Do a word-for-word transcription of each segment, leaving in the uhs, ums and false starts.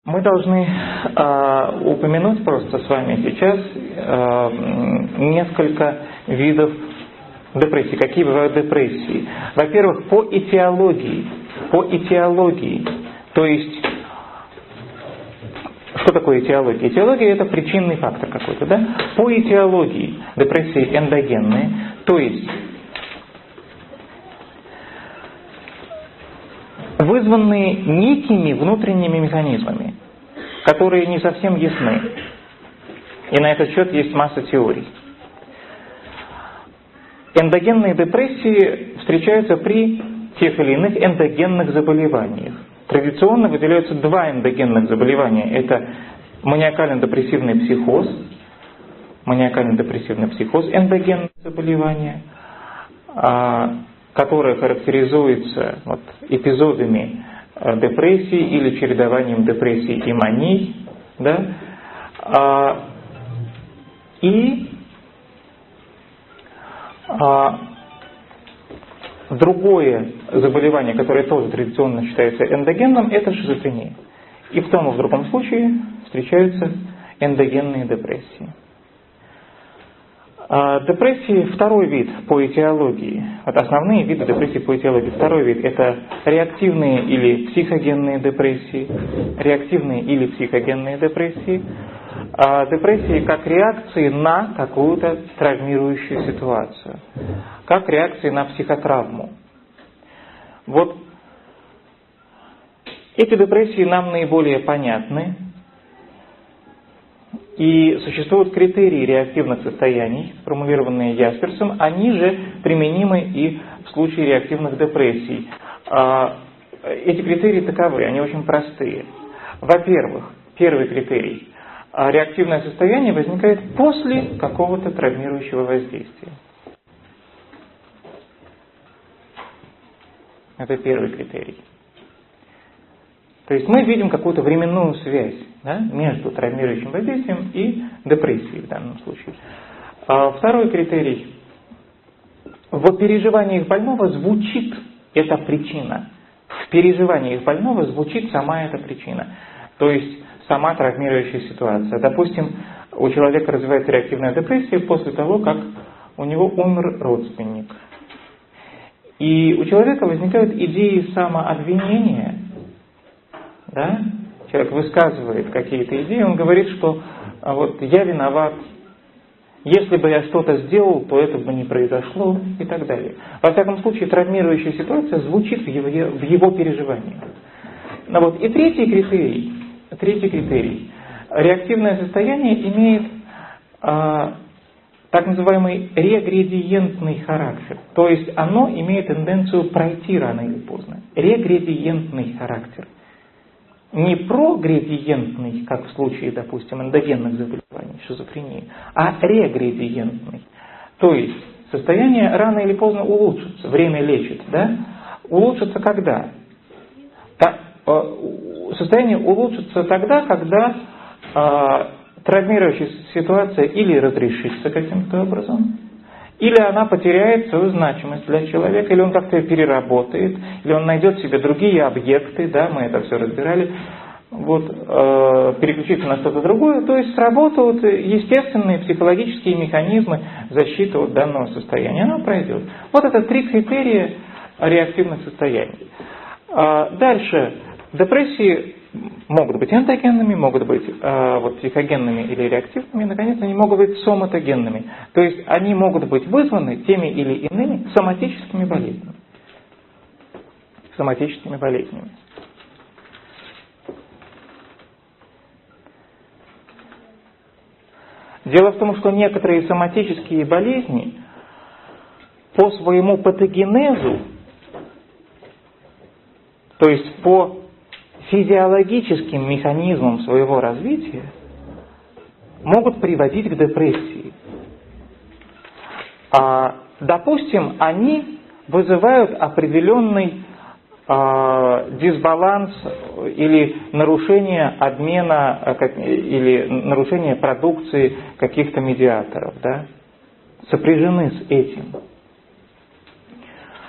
Мы должны э, упомянуть просто с вами сейчас э, несколько видов депрессии. Какие бывают депрессии? Во-первых, по этиологии. По этиологии. То есть, что такое этиология? Этиология — это причинный фактор какой-то, да? По этиологии депрессии эндогенные, то есть вызванные некими внутренними механизмами, которые не совсем ясны. И на этот счет есть масса теорий. Эндогенные депрессии встречаются при тех или иных эндогенных заболеваниях. Традиционно выделяются два эндогенных заболевания. Это маниакально-депрессивный психоз, маниакально-депрессивный психоз, эндогенное заболевание, которое характеризуется вот, эпизодами депрессии или чередованием депрессии и маний, да? И другое заболевание, которое тоже традиционно считается эндогенным, это шизофрения. И в том и в другом случае встречаются эндогенные депрессии. Депрессии второй вид по этиологии. Вот основные виды депрессии по этиологии. Второй вид — это реактивные или психогенные депрессии. Реактивные или психогенные депрессии. Депрессии как реакции на какую-то травмирующую ситуацию. Как реакции на психотравму. Вот эти депрессии нам наиболее понятны. И существуют критерии реактивных состояний, сформулированные Ясперсом, они же применимы и в случае реактивных депрессий. Эти критерии таковы, они очень простые. Во-первых, первый критерий. Реактивное состояние возникает после какого-то травмирующего воздействия. Это первый критерий. То есть мы видим какую-то временную связь, да, между травмирующим воздействием и депрессией в данном случае. А второй критерий. В переживаниях больного звучит эта причина. В переживаниях больного звучит сама эта причина. То есть сама травмирующая ситуация. Допустим, у человека развивается реактивная депрессия после того, как у него умер родственник. И у человека возникают идеи самообвинения. Да? Человек высказывает какие-то идеи, он говорит, что вот я виноват, если бы я что-то сделал, то это бы не произошло и так далее. Во всяком случае, травмирующая ситуация звучит в его, в его переживаниях. Ну вот. И третий критерий, третий критерий. Реактивное состояние имеет а, так называемый регредиентный характер. То есть оно имеет тенденцию пройти рано или поздно. Регредиентный характер. Не прогредиентный, как в случае, допустим, эндогенных заболеваний, шизофрении, а регредиентный. То есть состояние рано или поздно улучшится, время лечит, да? Улучшится когда? Состояние улучшится тогда, когда э, травмирующая ситуация или разрешится каким-то образом, или она потеряет свою значимость для человека, или он как-то ее переработает, или он найдет себе другие объекты, да, мы это все разбирали, вот, э, переключится на что-то другое, то есть сработают естественные психологические механизмы защиты от данного состояния, оно пройдет. Вот это три критерия реактивных состояний. Э, дальше, депрессии могут быть эндогенными, могут быть э, вот, психогенными или реактивными, и, наконец, они могут быть соматогенными. То есть они могут быть вызваны теми или иными соматическими болезнями. Соматическими болезнями. Дело в том, что некоторые соматические болезни по своему патогенезу, то есть по физиологическим механизмам своего развития, могут приводить к депрессии. А, допустим, они вызывают определенный а, дисбаланс или нарушение обмена как, или нарушение продукции каких-то медиаторов, да, сопряжены с этим.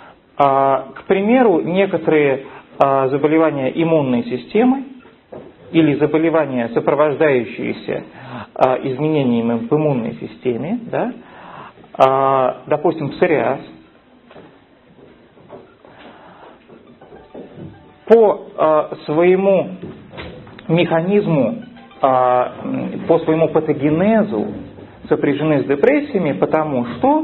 А, к примеру, некоторые заболевания иммунной системы или заболевания, сопровождающиеся а, изменениями в иммунной системе, да, а, допустим, псориаз, по а, своему механизму, а, по своему патогенезу сопряжены с депрессиями, потому что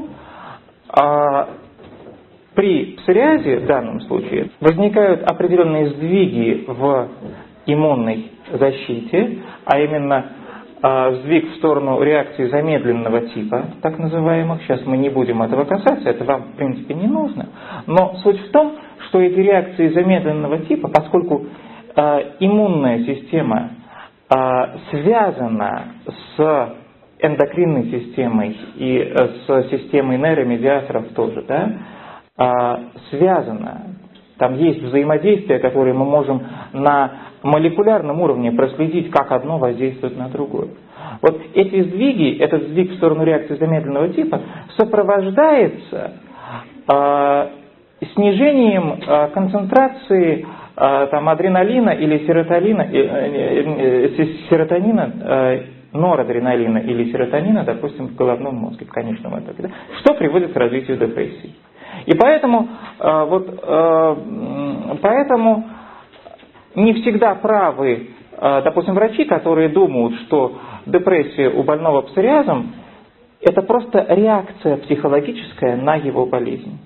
а, при псориазе в данном случае возникают определенные сдвиги в иммунной защите, а именно э, сдвиг в сторону реакции замедленного типа, так называемых. Сейчас мы не будем этого касаться, это вам в принципе не нужно. Но суть в том, что эти реакции замедленного типа, поскольку э, иммунная система э, связана с эндокринной системой и э, с системой нейромедиаторов тоже, да, э, связана. Там есть взаимодействие, которое мы можем на молекулярном уровне проследить, как одно воздействует на другое. Вот эти сдвиги, этот сдвиг в сторону реакции замедленного типа сопровождается э, снижением э, концентрации э, там, адреналина или серотонина, э, э, э, серотонина э, норадреналина или серотонина, допустим, в головном мозге, в конечном итоге, да, что приводит к развитию депрессии. И поэтому, э, вот, э, поэтому не всегда правы, э, допустим, врачи, которые думают, что депрессия у больного псориазом это просто реакция психологическая на его болезнь.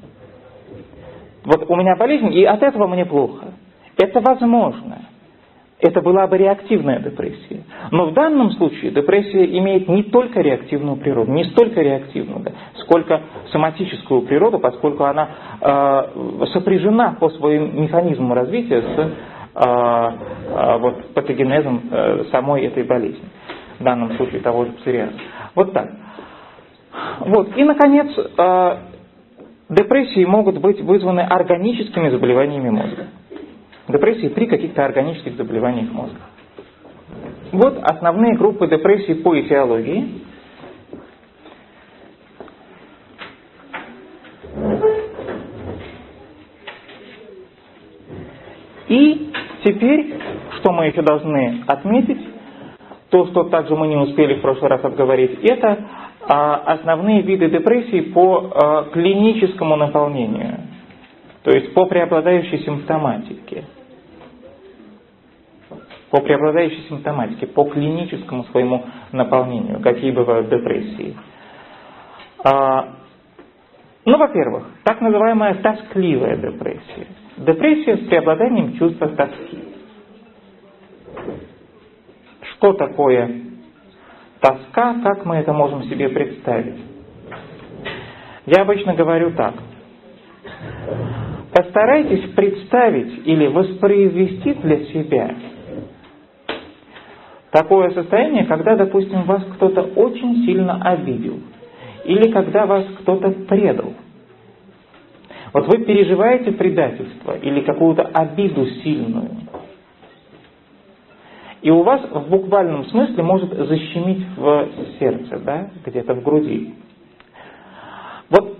Вот у меня болезнь, и от этого мне плохо. Это возможно. Это была бы реактивная депрессия. Но в данном случае депрессия имеет не только реактивную природу, не столько реактивную, да, сколько соматическую природу, поскольку она э, сопряжена по своим механизмам развития с э, э, вот, патогенезом э, самой этой болезни. В данном случае того же псориаза. Вот так. Вот. И, наконец, э, депрессии могут быть вызваны органическими заболеваниями мозга. Депрессии при каких-то органических заболеваниях мозга. Вот основные группы депрессий по этиологии. И теперь, что мы еще должны отметить, то, что также мы не успели в прошлый раз обговорить, это а, основные виды депрессий по а, клиническому наполнению, то есть по преобладающей симптоматике. По преобладающей симптоматике, по клиническому своему наполнению, какие бывают депрессии. А, ну, во-первых, так называемая тоскливая депрессия. Депрессия с преобладанием чувства тоски. Что такое тоска, как мы это можем себе представить? Я обычно говорю так. Постарайтесь представить или воспроизвести для себя такое состояние, когда, допустим, вас кто-то очень сильно обидел, или когда вас кто-то предал. Вот вы переживаете предательство или какую-то обиду сильную, и у вас в буквальном смысле может защемить в сердце, да, где-то в груди. Вот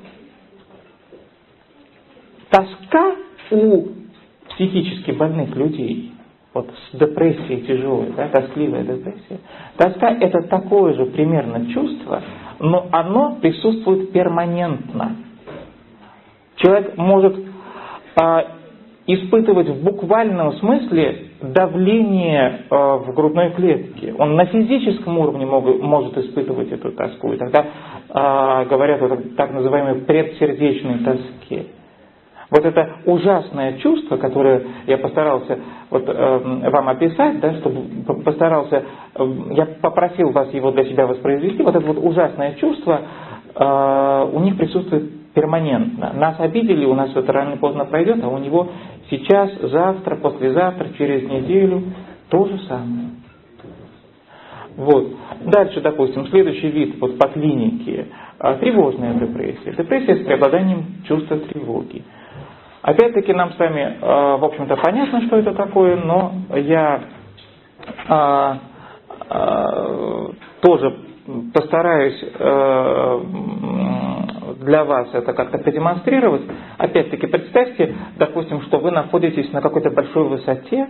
тоска у психически больных людей, вот с депрессией тяжелой, да, тоскливая депрессия. Тоска это такое же примерно чувство, но оно присутствует перманентно. Человек может а, испытывать в буквальном смысле давление а, в грудной клетке. Он на физическом уровне мог, может испытывать эту тоску. И тогда а, говорят о так называемой предсердечной тоске. Вот это ужасное чувство, которое я постарался вот, э, вам описать, да, чтобы постарался, э, я попросил вас его для себя воспроизвести, вот это вот ужасное чувство э, у них присутствует перманентно. Нас обидели, у нас это рано или поздно пройдет, а у него сейчас, завтра, послезавтра, через неделю то же самое. Вот. Дальше, допустим, следующий вид вот, по клинике э, тревожная депрессия. Депрессия с преобладанием чувства тревоги. Опять-таки нам с вами, в общем-то, понятно, что это такое, но я а, а, тоже постараюсь а, для вас это как-то продемонстрировать. Опять-таки, представьте, допустим, что вы находитесь на какой-то большой высоте,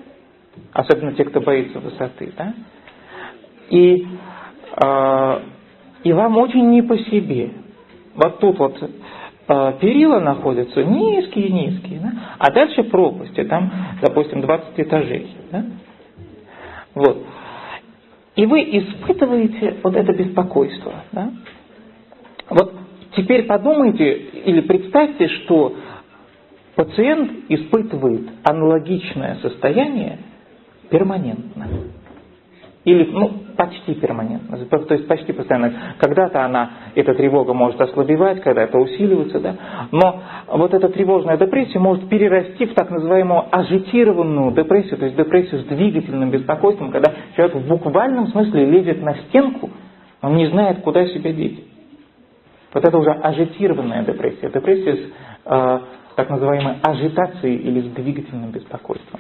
особенно те, кто боится высоты, да? И, э, и вам очень не по себе. Вот тут вот э, перила находятся низкие-низкие, да? А дальше пропасти, там, допустим, двадцать этажей. Да? Вот. И вы испытываете вот это беспокойство. Да? Вот теперь подумайте или представьте, что пациент испытывает аналогичное состояние перманентно. Или, ну, почти перманентно. То есть почти постоянно. Когда-то она, эта тревога может ослабевать, когда-то усиливаться, да. Но вот эта тревожная депрессия может перерасти в так называемую ажитированную депрессию, то есть депрессию с двигательным беспокойством, когда человек в буквальном смысле лезет на стенку, он не знает, куда себя деть. Вот это уже ажитированная депрессия. Депрессия с э, так называемой ажитацией или с двигательным беспокойством.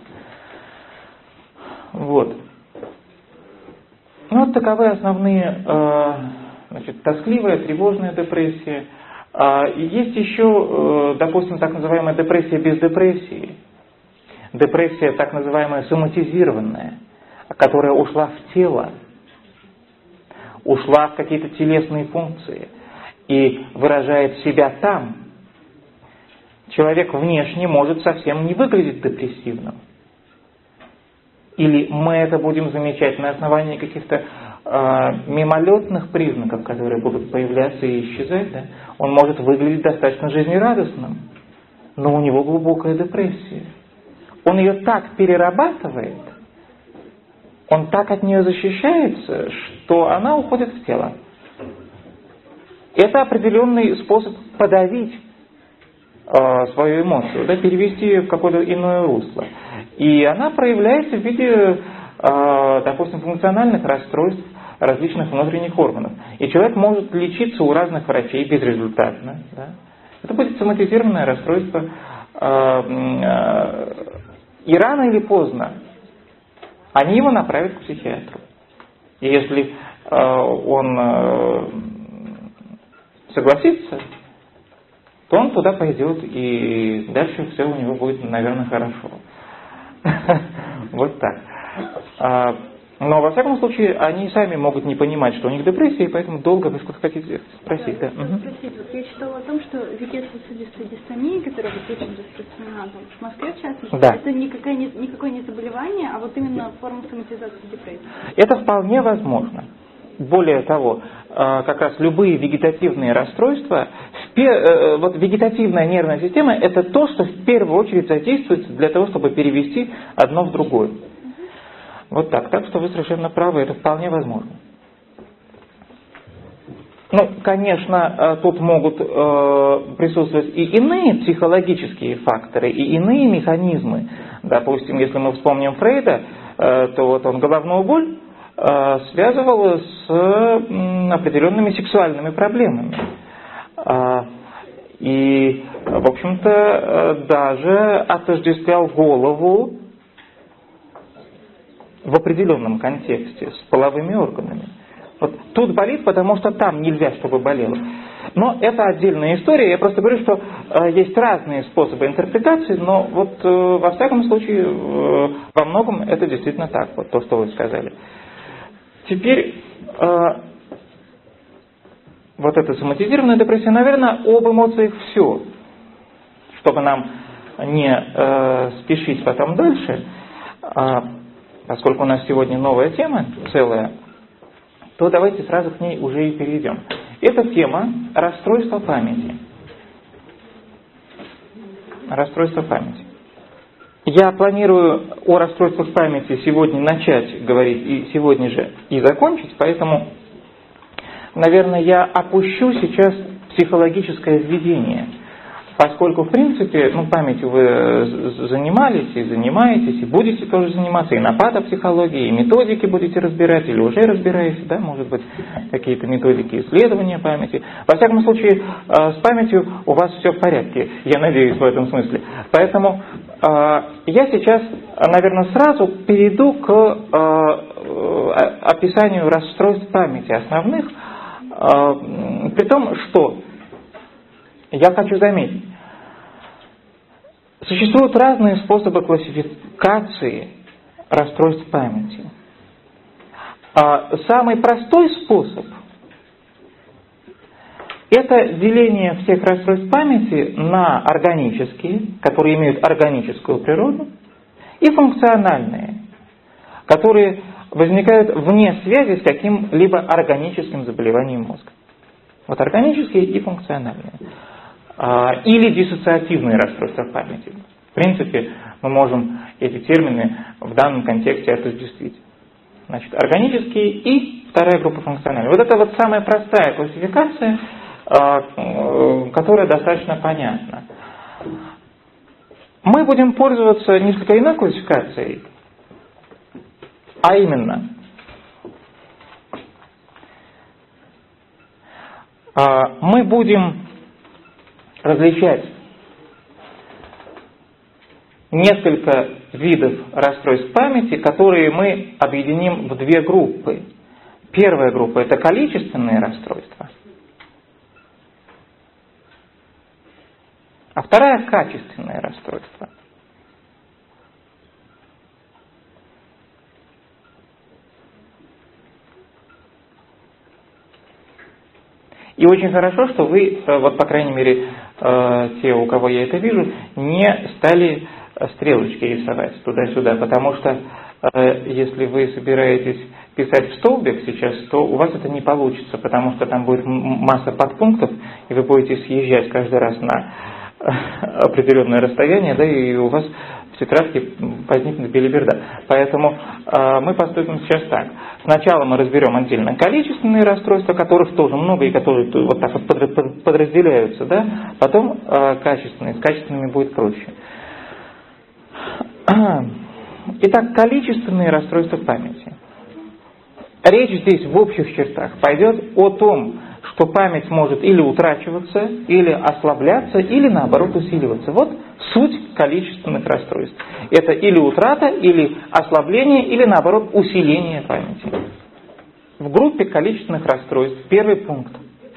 Вот. Ну, вот таковы основные, э, значит, тоскливая, тревожная депрессия. А, и есть еще, э, допустим, так называемая депрессия без депрессии. Депрессия так называемая соматизированная, которая ушла в тело, ушла в какие-то телесные функции и выражает себя там. Человек внешне может совсем не выглядеть депрессивным. Или мы это будем замечать на основании каких-то э, мимолетных признаков, которые будут появляться и исчезать. Да? Он может выглядеть достаточно жизнерадостным, но у него глубокая депрессия. Он ее так перерабатывает, он так от нее защищается, что она уходит в тело. Это определенный способ подавить э, свою эмоцию, да, перевести в какое-то иное русло. И она проявляется в виде, э, допустим, функциональных расстройств различных внутренних органов. И человек может лечиться у разных врачей безрезультатно. Да? Это будет соматизированное расстройство. Э, э, и рано или поздно они его направят к психиатру. И если э, он э, согласится, то он туда пойдет, и дальше все у него будет, наверное, хорошо. Вот так. Но, во всяком случае, они сами могут не понимать, что у них депрессия, и поэтому долго вы что-то хотите спросить. Да, да? Угу. Спросить. Вот я читала о том, что вегетососудистая дистония, которая вот очень распространена там, в Москве, в частности, да. Это никакое не, никакое не заболевание, а вот именно форма соматизации депрессии. Это вполне возможно. Более того, как раз любые вегетативные расстройства, вот вегетативная нервная система – это то, что в первую очередь задействуется для того, чтобы перевести одно в другое. Вот так. Так что вы совершенно правы, это вполне возможно. Ну, конечно, тут могут присутствовать и иные психологические факторы, и иные механизмы. Допустим, если мы вспомним Фрейда, то вот он головную боль связывал с определенными сексуальными проблемами. И, в общем-то, даже отождествлял голову в определенном контексте с половыми органами. Вот тут болит, потому что там нельзя, чтобы болело. Но это отдельная история. Я просто говорю, что э, есть разные способы интерпретации, но вот э, во всяком случае э, во многом это действительно так, вот то, что вы сказали. Теперь э, вот эта соматизированная депрессия, наверное, об эмоциях все. Чтобы нам не э, спешить потом дальше, э, поскольку у нас сегодня новая тема целая, то давайте сразу к ней уже и перейдем. Это тема расстройства памяти. Расстройство памяти. Я планирую о расстройствах памяти сегодня начать говорить и сегодня же и закончить, поэтому, наверное, я опущу сейчас психологическое введение. Поскольку, в принципе, ну, памятью вы занимались и занимаетесь, и будете тоже заниматься, и на патопсихологии, и методики будете разбирать, или уже разбираете, да, может быть, какие-то методики исследования памяти. Во всяком случае, с памятью у вас все в порядке, я надеюсь, в этом смысле. Поэтому я сейчас, наверное, сразу перейду к описанию расстройств памяти основных, при том, что я хочу заметить, существуют разные способы классификации расстройств памяти. А самый простой способ – это деление всех расстройств памяти на органические, которые имеют органическую природу, и функциональные, которые возникают вне связи с каким-либо органическим заболеванием мозга. Вот органические и функциональные. Или диссоциативные расстройства памяти. В принципе, мы можем эти термины в данном контексте отождествить. Значит, органические и вторая группа функциональные. Вот это вот самая простая классификация, которая достаточно понятна. Мы будем пользоваться несколько иной классификацией, а именно мы будем различать несколько видов расстройств памяти, которые мы объединим в две группы. Первая группа – это количественные расстройства, а вторая – качественные расстройства. И очень хорошо, что вы, вот по крайней мере, те, у кого я это вижу, не стали стрелочки рисовать туда-сюда, потому что если вы собираетесь писать в столбик сейчас, то у вас это не получится, потому что там будет масса подпунктов, и вы будете съезжать каждый раз на определенное расстояние, да, и у вас в тетрадке возникнет белиберда. Поэтому э, мы поступим сейчас так. Сначала мы разберем отдельно количественные расстройства, которых тоже много и которые вот так вот подразделяются, да. Потом э, качественные. С качественными будет проще. Итак, количественные расстройства памяти. Речь здесь в общих чертах пойдет о том, что память может или утрачиваться, или ослабляться, или наоборот усиливаться. Вот суть количественных расстройств. Это или утрата, или ослабление, или наоборот усиление памяти. В группе количественных расстройств первый пункт.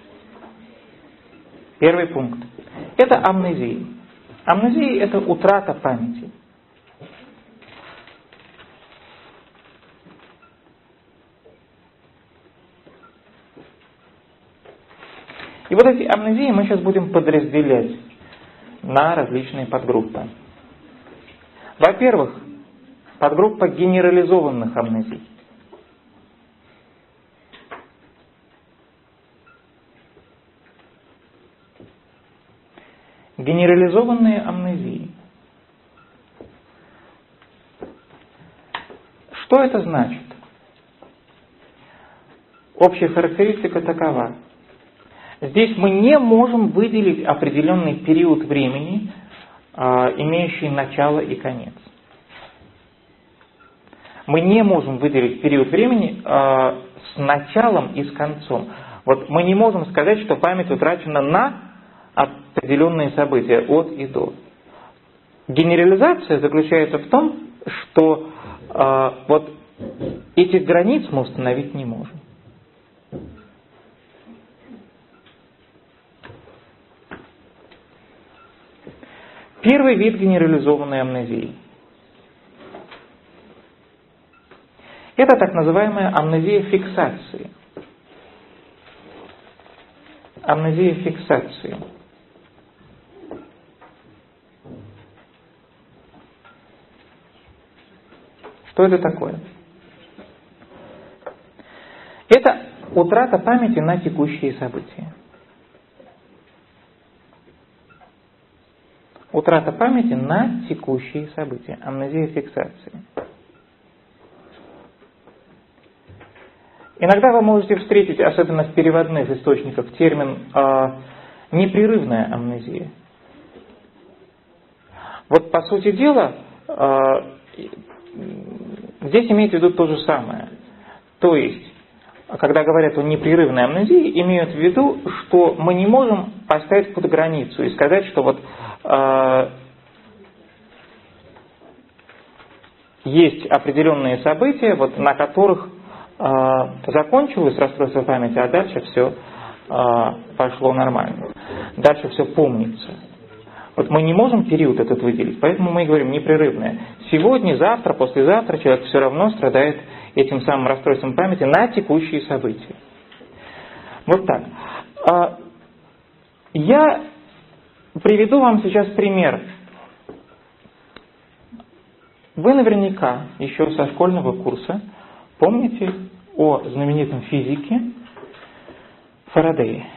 Первый пункт. Это амнезия. Амнезия – это утрата памяти. И вот эти амнезии мы сейчас будем подразделять на различные подгруппы. Во-первых, подгруппа генерализованных амнезий. Генерализованные амнезии. Что это значит? Общая характеристика такова. Здесь мы не можем выделить определенный период времени, имеющий начало и конец. Мы не можем выделить период времени с началом и с концом. Вот мы не можем сказать, что память утрачена на определенные события от и до. Генерализация заключается в том, что вот этих границ мы установить не можем. Первый вид генерализованной амнезии. Это так называемая амнезия фиксации. Амнезия фиксации. Что это такое? Это утрата памяти на текущие события. Утрата памяти на текущие события. Амнезия фиксации. Иногда вы можете встретить, особенно в переводных источниках, термин э, непрерывная амнезия. Вот по сути дела, э, здесь имеется в виду то же самое. То есть, когда говорят о непрерывной амнезии, имеют в виду, что мы не можем поставить какую-то границу и сказать, что вот э, есть определенные события, вот, на которых э, закончилось расстройство памяти, а дальше все э, пошло нормально. Дальше все помнится. Вот мы не можем период этот выделить, поэтому мы и говорим непрерывное. Сегодня, завтра, послезавтра человек все равно страдает этим самым расстройством памяти на текущие события. Вот так. Я приведу вам сейчас пример. Вы наверняка еще со школьного курса помните о знаменитом физике Фарадее.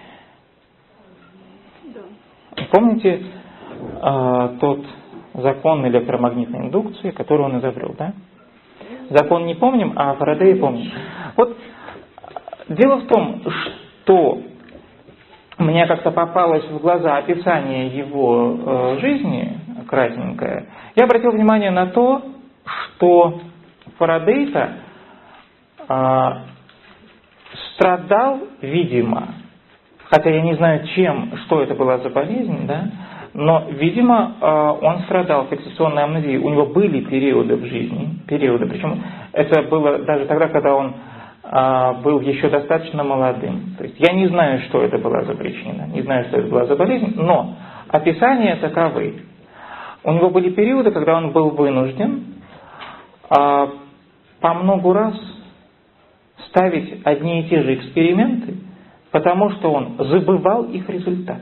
Да. Помните э, тот закон электромагнитной индукции, который он изобрел, да? Закон не помним, а Фарадея помним. Вот дело в том, что мне как-то попалось в глаза описание его э, жизни, красненькое. Я обратил внимание на то, что Фарадей-то э, страдал, видимо, хотя я не знаю, чем, что это была за болезнь, да, но, видимо, э, он страдал фиксационной амнезией. У него были периоды в жизни, периоды, причем это было даже тогда, когда он был еще достаточно молодым. То есть я не знаю, что это была за причина, не знаю, что это была за болезнь, но описания таковы. У него были периоды, когда он был вынужден а, по многу раз ставить одни и те же эксперименты, потому что он забывал их результат.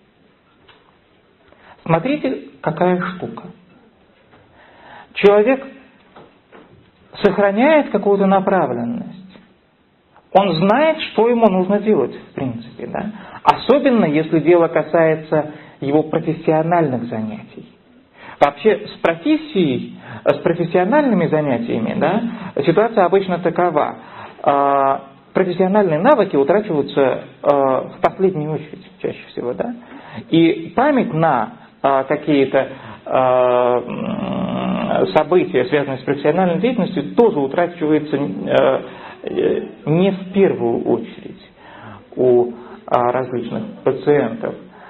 Смотрите, какая штука. Человек сохраняет какую-то направленность. Он знает, что ему нужно делать, в принципе, да? Особенно, если дело касается его профессиональных занятий. Вообще, с профессией, с профессиональными занятиями, да, ситуация обычно такова. Профессиональные навыки утрачиваются в последнюю очередь, чаще всего, да? И память на какие-то события, связанные с профессиональной деятельностью, тоже утрачивается не в первую очередь у различных пациентов.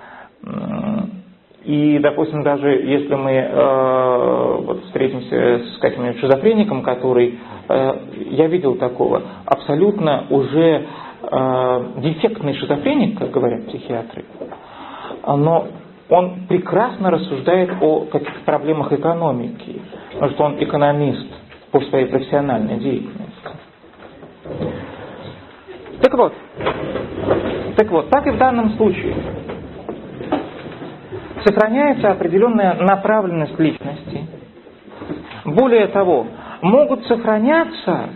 И, допустим, даже если мы э, вот, встретимся с каким-нибудь шизофреником, который, э, я видел такого, абсолютно уже э, дефектный шизофреник, как говорят психиатры, но он прекрасно рассуждает о каких-то проблемах экономики, потому что он экономист по своей профессиональной деятельности. Так вот, так вот, так и в данном случае. Сохраняется определенная направленность личности. Более того, могут сохраняться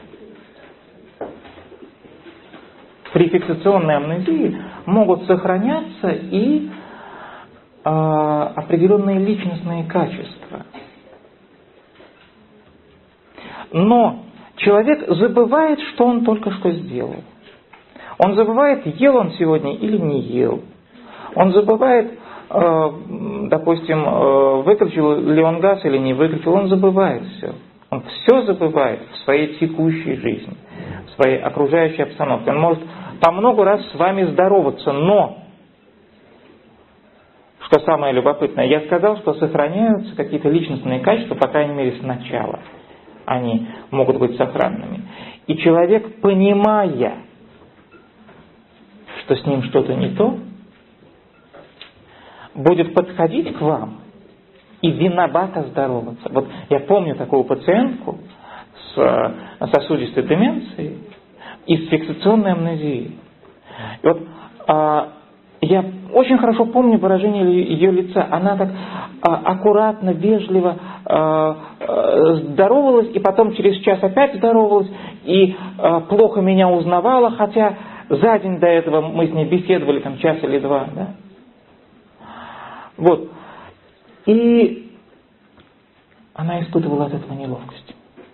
при фиксационной амнезии, могут сохраняться и э, определенные личностные качества. Но человек забывает, что он только что сделал. Он забывает, ел он сегодня или не ел. Он забывает, допустим, выключил ли он газ или не выключил, он забывает все. Он все забывает в своей текущей жизни, в своей окружающей обстановке. Он может по много раз с вами здороваться, но, что самое любопытное, я сказал, что сохраняются какие-то личностные качества, по крайней мере, сначала. Они могут быть сохранными. И человек, понимая, что с ним что-то не то, будет подходить к вам и виновато здороваться. Вот я помню такую пациентку с сосудистой деменцией и с фиксационной амнезией. И вот а, я очень хорошо помню выражение ее лица. Она так а, аккуратно, вежливо а, а, здоровалась, и потом через час опять здоровалась, и а, плохо меня узнавала, хотя за день до этого мы с ней беседовали там час или два, да? Вот. И она испытывала от этого неловкость.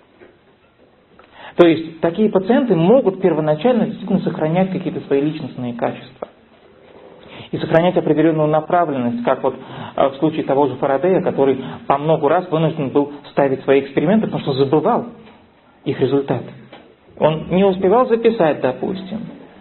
То есть такие пациенты могут первоначально действительно сохранять какие-то свои личностные качества. И сохранять определенную направленность, как вот в случае того же Фарадея, который по много раз вынужден был ставить свои эксперименты, потому что забывал их результаты. Он не успевал записать, допустим.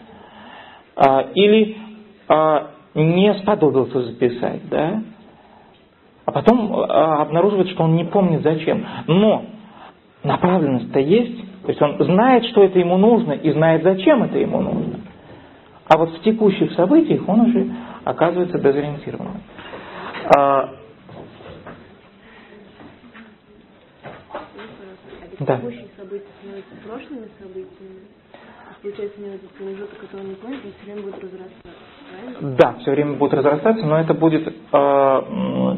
Или не сподобился записать, да? А потом а, обнаруживает, что он не помнит зачем. Но направленность-то есть. То есть он знает, что это ему нужно, и знает, зачем это ему нужно. А вот в текущих событиях он уже оказывается дезориентированным. А, да. Текущие события становятся прошлыми событиями. Получается, мне этот промежуток, который не помнит, он все время будет разрастаться, правильно? Да, все время будет разрастаться, но это будет, э,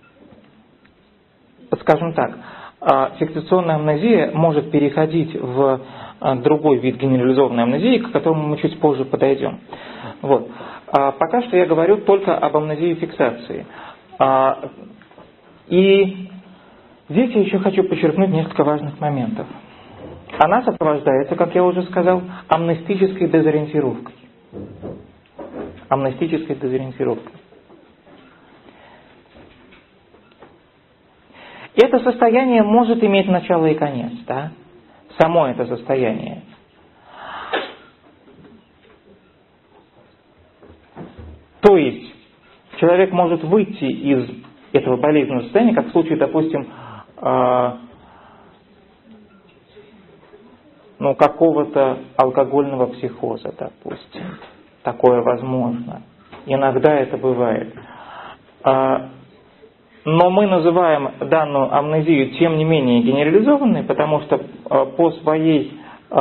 скажем так, э, фиксационная амнезия может переходить в э, другой вид генерализованной амнезии, к которому мы чуть позже подойдем. Вот. А пока что я говорю только об амнезии фиксации. А, и здесь я еще хочу подчеркнуть несколько важных моментов. Она сопровождается, как я уже сказал, амнестической дезориентировкой. Амнестической дезориентировкой. Это состояние может иметь начало и конец, да? Само это состояние. То есть человек может выйти из этого болезненного состояния, как в случае, допустим, ну, какого-то алкогольного психоза, допустим. Такое возможно. Иногда это бывает. Но мы называем данную амнезию тем не менее генерализованной, потому что по своей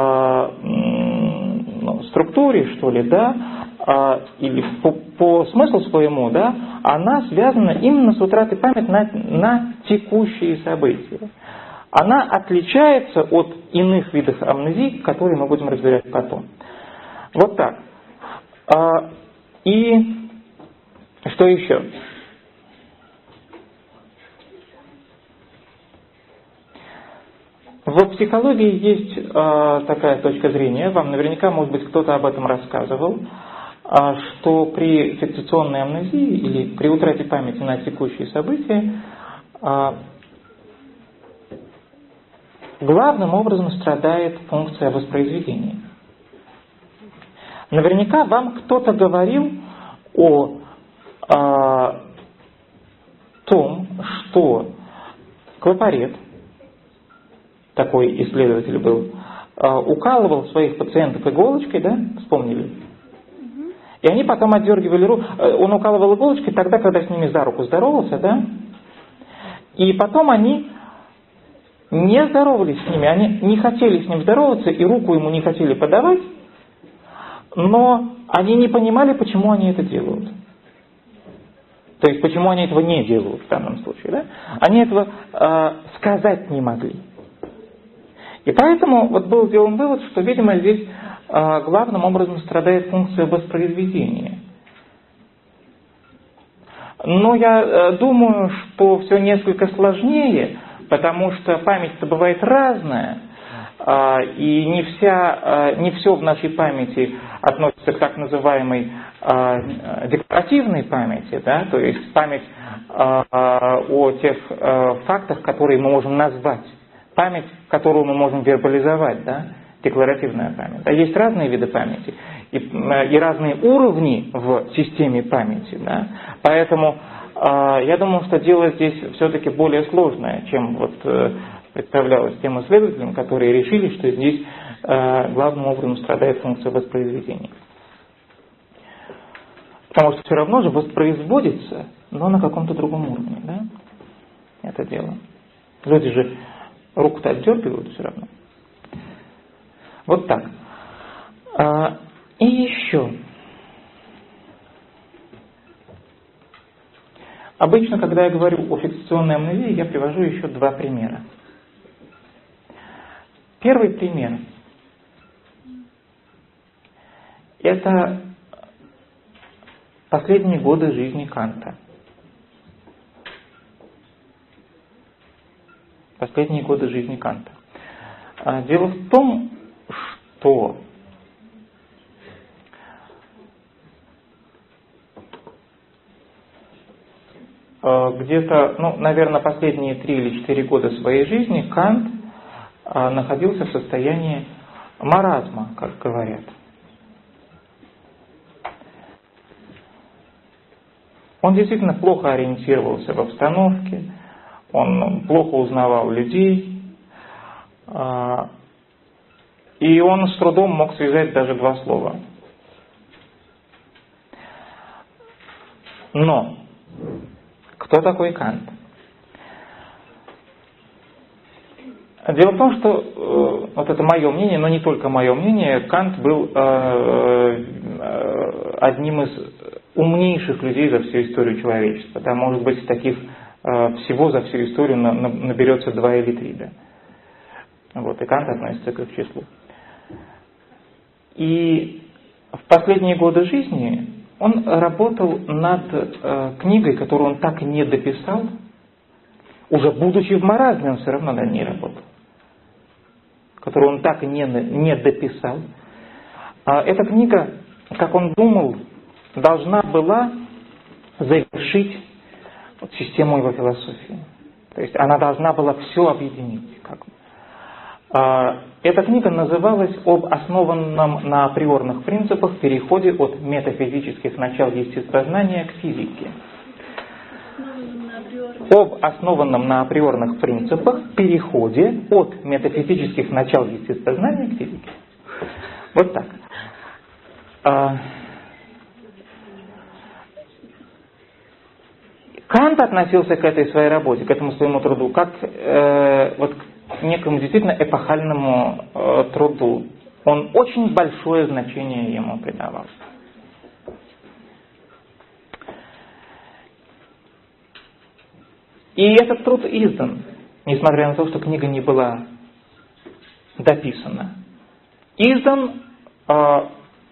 ну, структуре, что ли, да, или по, по смыслу своему, да, она связана именно с утратой памяти на, на текущие события. Она отличается от иных видов амнезии, которые мы будем разбирать потом. Вот так. И что еще? В психологии есть э, такая точка зрения, вам наверняка, может быть, кто-то об этом рассказывал, э, что при фиксационной амнезии или при утрате памяти на текущие события э, главным образом страдает функция воспроизведения. Наверняка вам кто-то говорил о э, том, что Клапарет, такой исследователь был, укалывал своих пациентов иголочкой, да, вспомнили? И они потом отдергивали руку. Он укалывал иголочкой тогда, когда с ними за руку здоровался, да? И потом они не здоровались с ними, они не хотели с ним здороваться и руку ему не хотели подавать, но они не понимали, почему они это делают. То есть, почему они этого не делают в данном случае, да? Они этого э, сказать не могли. И поэтому вот был сделан вывод, что, видимо, здесь э, главным образом страдает функция воспроизведения. Но я э, думаю, что все несколько сложнее, потому что память-то бывает разная, э, и не, вся, э, не все в нашей памяти относится к так называемой э, декларативной памяти, да, то есть память э, о тех э, фактах, которые мы можем назвать. Память, которую мы можем вербализовать, да, декларативная память. А есть разные виды памяти и, и разные уровни в системе памяти. Да. Поэтому э, я думаю, что дело здесь все-таки более сложное, чем вот, э, представлялось тем исследователям, которые решили, что здесь э, главным образом страдает функция воспроизведения. Потому что все равно же воспроизводится, но на каком-то другом уровне. Да, это дело. Люди же руку-то отдергивают все равно. Вот так. А, и еще. Обычно, когда я говорю о фиксационной амнезии, я привожу еще два примера. Первый пример. Это последние годы жизни Канта. Последние годы жизни Канта. Дело в том, что где-то, ну, наверное, последние три или четыре года своей жизни Кант находился в состоянии маразма, как говорят. Он действительно плохо ориентировался в обстановке, он плохо узнавал людей, и он с трудом мог связать даже два слова. Но Кто такой Кант? Дело в том, что э, вот это мое мнение, но не только мое мнение, Кант был э, э, одним из умнейших людей за всю историю человечества. Да, может быть, таких э, всего за всю историю на, на, наберется два или три. Да. Вот, и Кант относится к их числу. И в последние годы жизни он работал над э, книгой, которую он так и не дописал. Уже будучи в маразме, он все равно над ней работал. Которую он так и не, не дописал. А эта книга, как он думал, должна была завершить вот систему его философии. То есть она должна была все объединить. Как бы. А, эта книга называлась «Об основанном на априорных принципах переходе от метафизических начал естествознания к физике». Об основанном на априорных принципах переходе от метафизических начал естествознания к физике. Вот так. А... Кант относился к этой своей работе, к этому своему труду, как э, вот к некому действительно эпохальному э, труду. Он очень большое значение ему придавал. И этот труд издан, несмотря на то, что книга не была дописана. Издан э,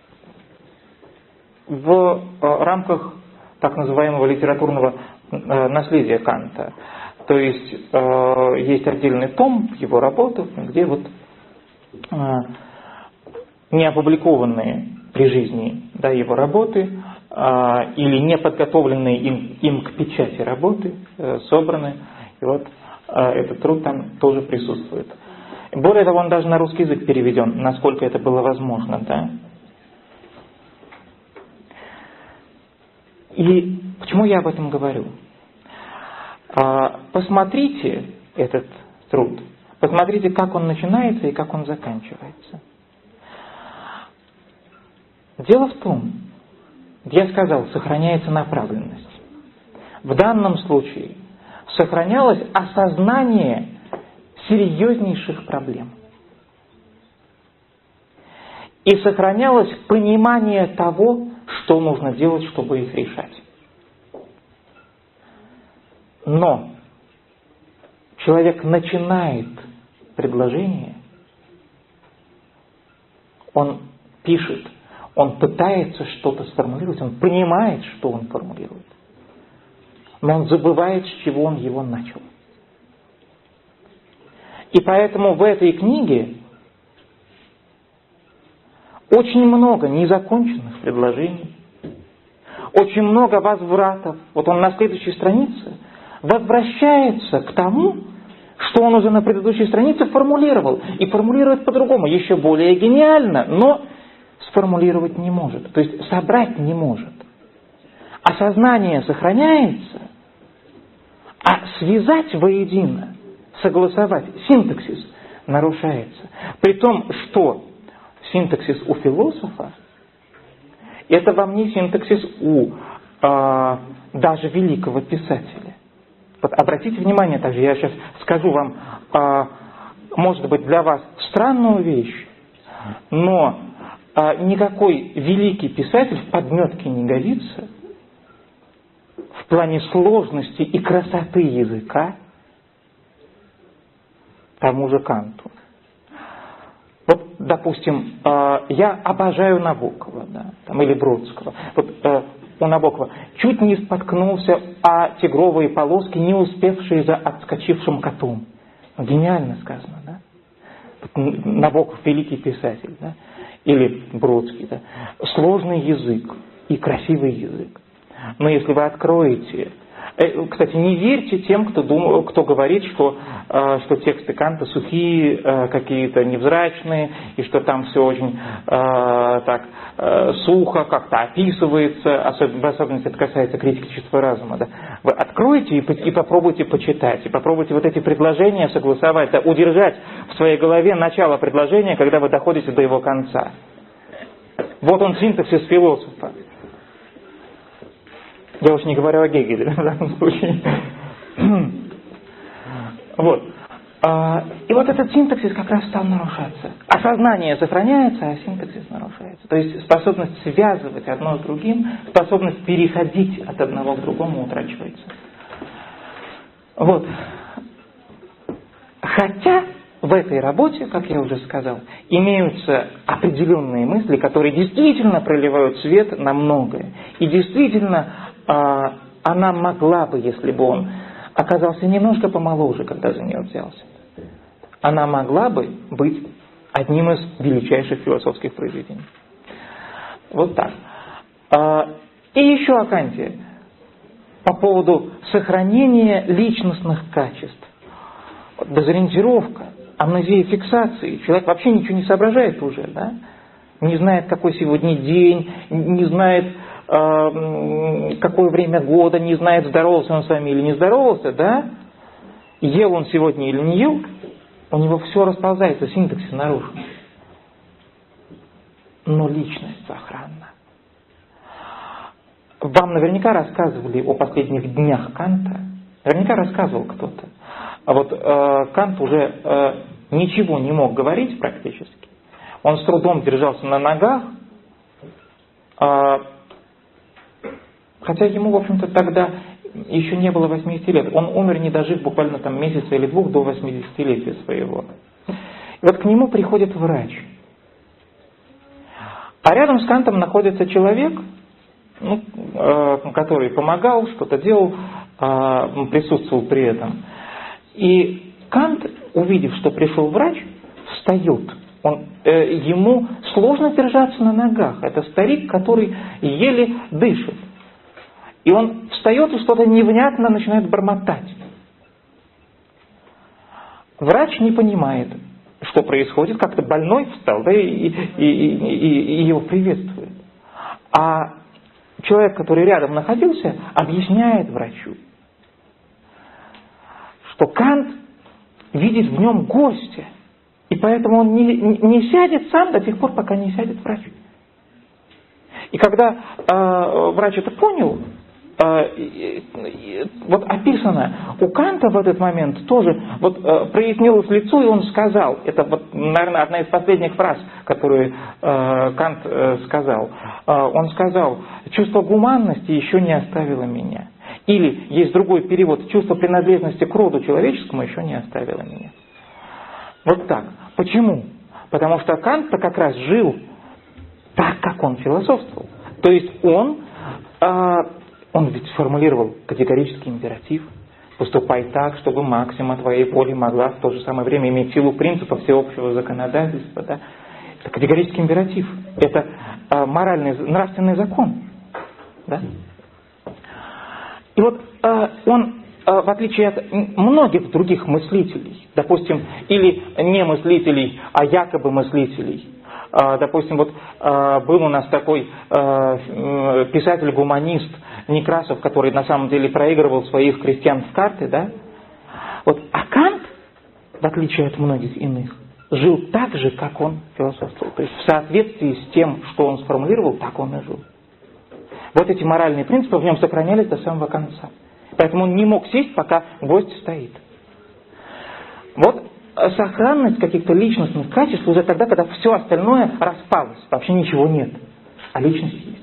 в э, рамках так называемого литературного э, наследия Канта. То есть э, есть отдельный том его работ, где вот э, не опубликованные при жизни, да, его работы э, или не подготовленные им, им к печати работы э, собраны. И вот э, этот труд там тоже присутствует. Более того, он даже на русский язык переведен, насколько это было возможно. Да? И почему я об этом говорю? Посмотрите этот труд. Посмотрите, как он начинается и как он заканчивается. Дело в том, я сказал, сохраняется направленность. В данном случае сохранялось осознание серьезнейших проблем. И сохранялось понимание того, что нужно делать, чтобы их решать. Но человек начинает предложение, он пишет, он пытается что-то сформулировать, он понимает, что он формулирует, но он забывает, с чего он его начал. И поэтому в этой книге очень много незаконченных предложений, очень много возвратов. Вот он на следующей странице возвращается к тому, что он уже на предыдущей странице формулировал. И формулирует по-другому, еще более гениально, но сформулировать не может. То есть собрать не может. Осознание сохраняется, а связать воедино, согласовать, синтаксис нарушается. При том, что синтаксис у философа — это вам не синтаксис у э, даже великого писателя. Вот обратите внимание также, я сейчас скажу вам, э, может быть, для вас странную вещь, но э, никакой великий писатель в подметке не годится в плане сложности и красоты языка тому же Канту. Вот, допустим, я обожаю Набокова, да, там, или Бродского. Вот у Набокова чуть не споткнулся о тигровые полоски, не успевшие за отскочившим котом. Гениально сказано, да? Вот Набоков великий писатель, да? Или Бродский, да? Сложный язык и красивый язык. Но если вы откроете... Кстати, не верьте тем, кто, дум... кто говорит, что, что тексты Канта сухие, какие-то невзрачные, и что там все очень так сухо как-то описывается, особенно, в особенности это касается критики чувства разума. Да? Вы откройте и, и попробуйте почитать, и попробуйте вот эти предложения согласовать, да, удержать в своей голове начало предложения, когда вы доходите до его конца. Вот он, синтаксис философа. Я уж не говорю о Гегеле в данном случае. Вот. И вот этот синтаксис как раз стал нарушаться. Осознание сохраняется, а синтаксис нарушается. То есть способность связывать одно с другим, способность переходить от одного к другому утрачивается. Вот. Хотя в этой работе, как я уже сказал, имеются определенные мысли, которые действительно проливают свет на многое. И действительно она могла бы, если бы он оказался немножко помоложе, когда за нее взялся, она могла бы быть одним из величайших философских произведений. Вот так. И еще о Канте. По поводу сохранения личностных качеств. Дезориентировка, амнезия фиксации. Человек вообще ничего не соображает уже, да? Не знает, какой сегодня день, не знает, э, какое время года, не знает, здоровался он с вами или не здоровался, да? Ел он сегодня или не ел, у него все расползается, синтаксис нарушен. Но личность сохранна. Вам наверняка рассказывали о последних днях Канта. Наверняка рассказывал кто-то. А вот э, Кант уже э, ничего не мог говорить практически. Он с трудом держался на ногах. Э, хотя ему, в общем-то, тогда еще не было восьмидесяти лет. Он умер, не дожив буквально там месяца или двух до восьмидесятилетия своего. И вот к нему приходит врач. А рядом с Кантом находится человек, ну, э, который помогал, что-то делал, э, присутствовал при этом. И Кант, увидев, что пришел врач, встает. Он, э, ему сложно держаться на ногах. Это старик, который еле дышит. И он встает и что-то невнятно начинает бормотать. Врач не понимает, что происходит. Как-то больной встал, да, и, и, и, и, и его приветствует. А человек, который рядом находился, объясняет врачу, что Кант видит в нем гостя, и поэтому он не, не сядет сам до тех пор, пока не сядет врач. И когда э, врач это понял, э, э, вот описано, у Канта в этот момент тоже вот, э, прояснилось лицо, и он сказал, это вот, наверное, одна из последних фраз, которую э, Кант э, сказал. Э, он сказал: «Чувство гуманности еще не оставило меня». Или есть другой перевод: «Чувство принадлежности к роду человеческому еще не оставило меня». Вот так. Почему? Потому что Кант-то как раз жил так, как он философствовал. То есть он, э, он ведь сформулировал категорический императив: «Поступай так, чтобы максима твоей воли могла в то же самое время иметь силу принципа всеобщего законодательства». Да? Это категорический императив. Это э, моральный, нравственный закон. Да? И вот э, он, э, в отличие от многих других мыслителей, допустим, или не мыслителей, а якобы мыслителей, э, допустим, вот э, был у нас такой э, писатель-гуманист Некрасов, который на самом деле проигрывал своих крестьян в карты, да? Вот, а Кант, в отличие от многих иных, жил так же, как он философствовал. То есть в соответствии с тем, что он сформулировал, так он и жил. Вот эти моральные принципы в нем сохранялись до самого конца. Поэтому он не мог сесть, пока гость стоит. Вот сохранность каких-то личностных качеств уже тогда, когда все остальное распалось. Вообще ничего нет. А личность есть.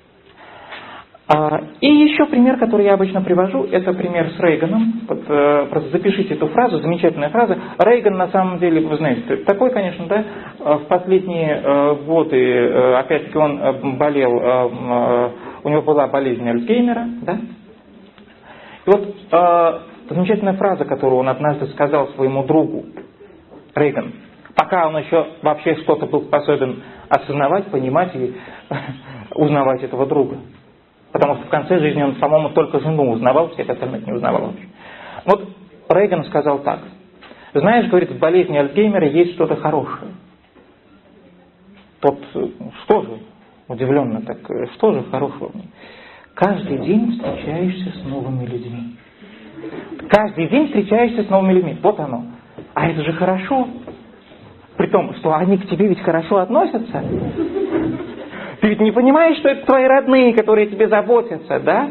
И еще пример, который я обычно привожу, это пример с Рейганом. Вот, просто запишите эту фразу, замечательная фраза. Рейган на самом деле, вы знаете, такой, конечно, да, в последние годы, опять-таки, он болел, у него была болезнь Альцгеймера, да. И вот замечательная фраза, которую он однажды сказал своему другу, Рейган, пока он еще вообще что-то был способен осознавать, понимать и узнавать этого друга. Потому что в конце жизни он, по-моему, только жену узнавал, всех остальных не узнавал вообще. Вот Рейган сказал так. Знаешь, говорит, в болезни Альцгеймера есть что-то хорошее. Тот, что же? Удивленно так, что же хорошего в ней? Каждый день встречаешься с новыми людьми. Каждый день встречаешься с новыми людьми. Вот оно. А это же хорошо. При том, что они к тебе ведь хорошо относятся. Ты ведь не понимаешь, что это твои родные, которые тебе заботятся, да?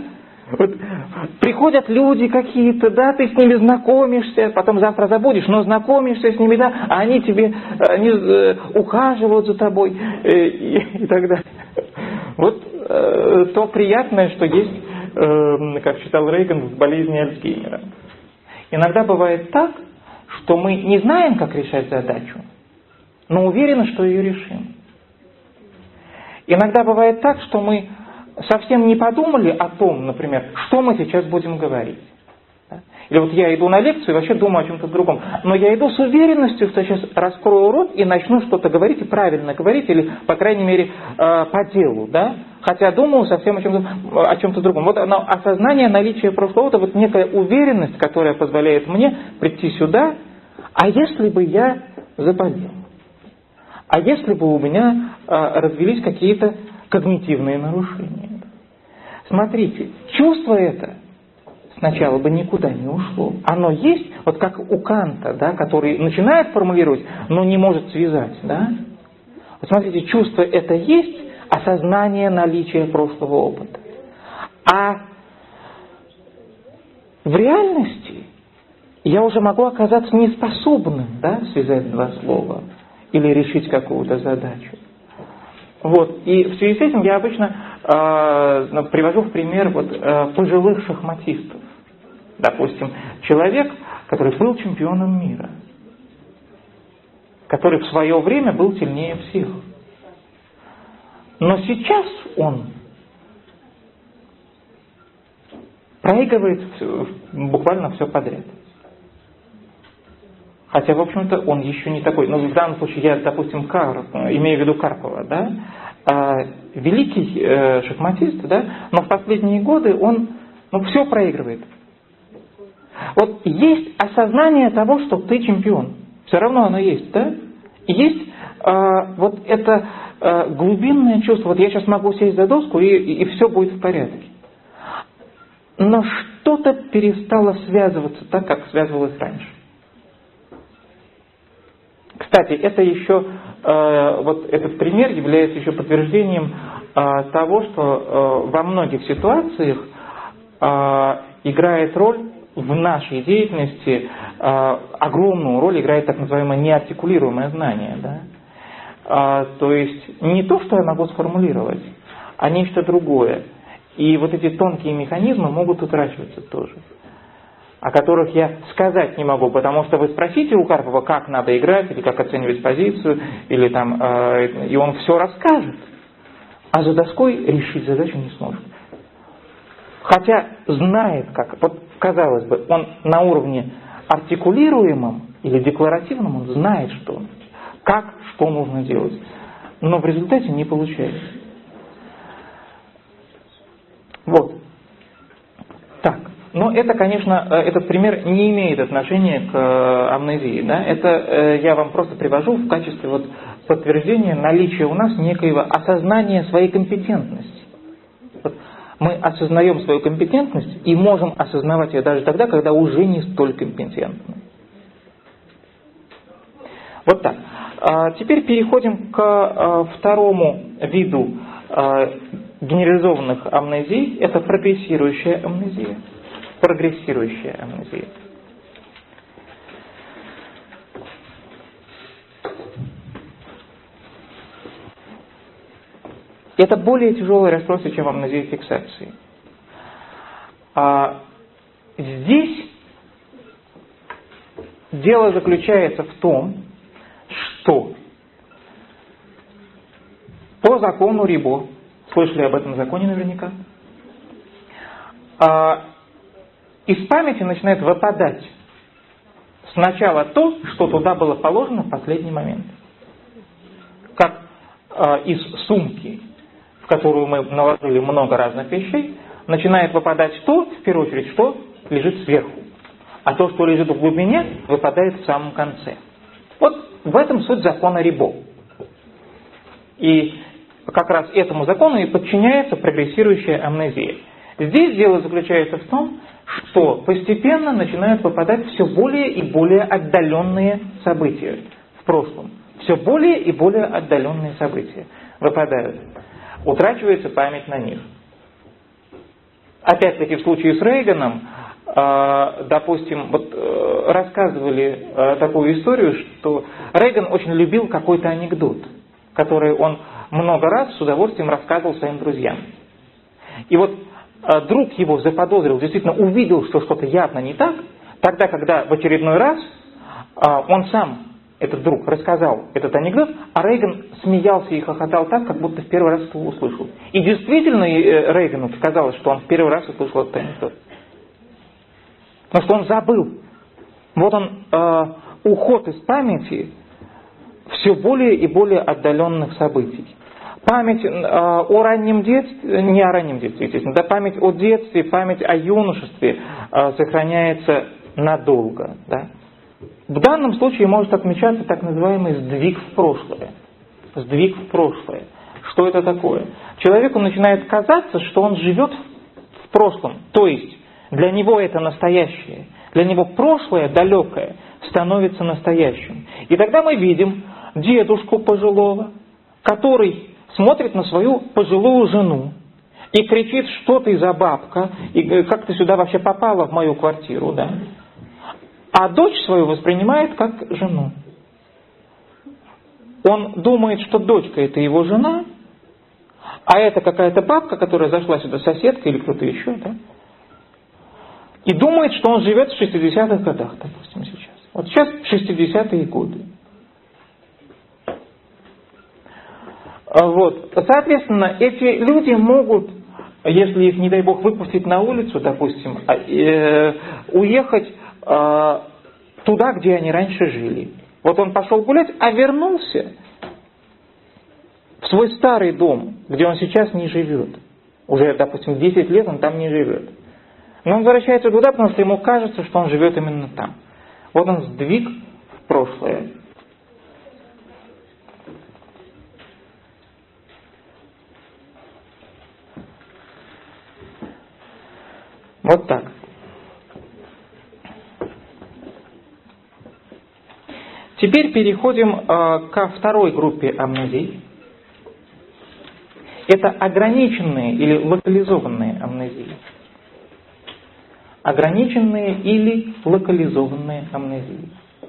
Вот приходят люди какие-то, да, ты с ними знакомишься, потом завтра забудешь, но знакомишься с ними, да, а они тебе, они э, ухаживают за тобой э, и, и так далее. Вот э, то приятное, что есть, э, как считал Рейган, в болезни Альцгеймера. Иногда бывает так, что мы не знаем, как решать задачу, но уверены, что ее решим. Иногда бывает так, что мы совсем не подумали о том, например, что мы сейчас будем говорить. Или вот я иду на лекцию и вообще думаю о чем-то другом. Но я иду с уверенностью, что сейчас раскрою рот и начну что-то говорить, и правильно говорить, или, по крайней мере, по делу. Да? Хотя думаю совсем о чем-то, о чем-то другом. Вот оно, осознание наличия прошлого, это вот некая уверенность, которая позволяет мне прийти сюда, а если бы я заболел? А если бы у меня развились какие-то когнитивные нарушения? Смотрите, чувство это сначала бы никуда не ушло. Оно есть, вот как у Канта, да, который начинает формулировать, но не может связать. Да? Вот смотрите, чувство это есть осознание наличия прошлого опыта. А в реальности я уже могу оказаться неспособным, да, связать два слова или решить какую-то задачу. Вот. И в связи с этим я обычно э, привожу в пример вот, э, пожилых шахматистов. Допустим, человек, который был чемпионом мира, который в свое время был сильнее всех. Но сейчас он проигрывает все, буквально все подряд. Хотя, в общем-то, он еще не такой. Но в данном случае я, допустим, Карп, имею в виду Карпова, да, а, великий э, шахматист, да, но в последние годы он ну, все проигрывает. Вот есть осознание того, что ты чемпион. Все равно оно есть, да? И есть э, вот это э, глубинное чувство. Вот я сейчас могу сесть за доску, и, и, и все будет в порядке. Но что-то перестало связываться так, как связывалось раньше. Кстати, это еще, э, вот этот пример является еще подтверждением э, того, что э, во многих ситуациях э, играет роль в нашей деятельности, э, огромную роль играет так называемое неартикулируемое знание. Да? Э, то есть не то, что я могу сформулировать, а нечто другое. И вот эти тонкие механизмы могут утрачиваться тоже, о которых я сказать не могу, потому что вы спросите у Карпова, как надо играть, или как оценивать позицию, или там, э, и он все расскажет, а за доской решить задачу не сможет. Хотя знает, как, вот казалось бы, он на уровне артикулируемом или декларативном, он знает, что, как, что нужно делать, но в результате не получается. Вот. Так. Но это, конечно, этот пример не имеет отношения к амнезии. Да? Это я вам просто привожу в качестве вот подтверждения наличия у нас некоего осознания своей компетентности. Вот мы осознаем свою компетентность и можем осознавать ее даже тогда, когда уже не столь компетентны. Вот так. А теперь переходим к второму виду генерализованных амнезий. Это прогрессирующая амнезия. Прогрессирующая амнезия. Это более тяжелое расстройство, чем амнезия фиксации. А здесь дело заключается в том, что по закону Рибо, слышали об этом законе наверняка, а, из памяти начинает выпадать сначала то, что туда было положено в последний момент. Как э, из сумки, в которую мы наложили много разных вещей, начинает выпадать то, в первую очередь, что лежит сверху. А то, что лежит в глубине, выпадает в самом конце. Вот в этом суть закона Рибо. И как раз этому закону и подчиняется прогрессирующая амнезия. Здесь дело заключается в том, что постепенно начинают выпадать все более и более отдаленные события в прошлом. Все более и более отдаленные события выпадают. Утрачивается память на них. опять-таки в случае с Рейганом, допустим, вот рассказывали такую историю, что Рейган очень любил какой-то анекдот, который он много раз с удовольствием рассказывал своим друзьям. И вот друг его заподозрил, действительно увидел, что что-то явно не так, тогда, когда в очередной раз он сам, этот друг, рассказал этот анекдот, а Рейган смеялся и хохотал так, как будто в первый раз его услышал. И действительно Рейгану казалось, что он в первый раз услышал этот анекдот. Потому что он забыл. Вот он, э, уход из памяти все более и более отдаленных событий. Память э, о раннем детстве, не о раннем детстве, естественно, да, память о детстве, память о юношестве э, сохраняется надолго. Да. В данном случае может отмечаться так называемый сдвиг в прошлое. Сдвиг в прошлое. Что это такое? Человеку начинает казаться, что он живет в прошлом. То есть для него это настоящее. Для него прошлое, далекое, становится настоящим. И тогда мы видим дедушку пожилого, который смотрит на свою пожилую жену и кричит, что ты за бабка, и как ты сюда вообще попала в мою квартиру, да? А дочь свою воспринимает как жену. Он думает, что дочка это его жена, а это какая-то бабка, которая зашла сюда, соседка или кто-то еще, да? И думает, что он живет в шестидесятых годах, допустим, сейчас. Вот сейчас шестидесятые годы. Вот. Соответственно, эти люди могут, если их, не дай бог, выпустить на улицу, допустим, э, уехать э, туда, где они раньше жили. Вот он пошел гулять, а вернулся в свой старый дом, где он сейчас не живет. Уже, допустим, десять лет он там не живет. Но он возвращается туда, потому что ему кажется, что он живет именно там. Вот он сдвиг в прошлое. Вот так. Теперь переходим э, ко второй группе амнезий. Это ограниченные или локализованные амнезии. Ограниченные или локализованные амнезии.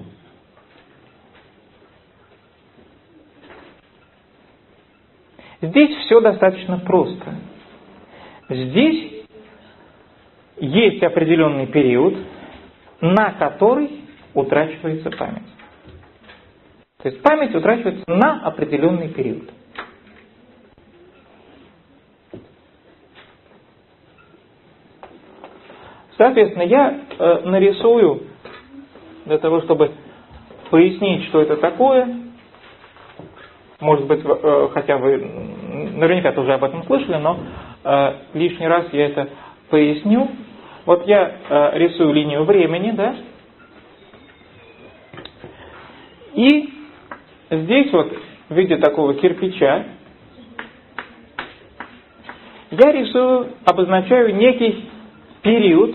Здесь все достаточно просто. Здесь есть определенный период, на который утрачивается память. То есть память утрачивается на определенный период. Соответственно, я э, нарисую, для того, чтобы пояснить, что это такое. Может быть, э, хотя вы наверняка тоже об этом слышали, но э, лишний раз я это поясню. Вот я э, рисую линию времени, да? И здесь вот в виде такого кирпича я рисую, обозначаю некий период,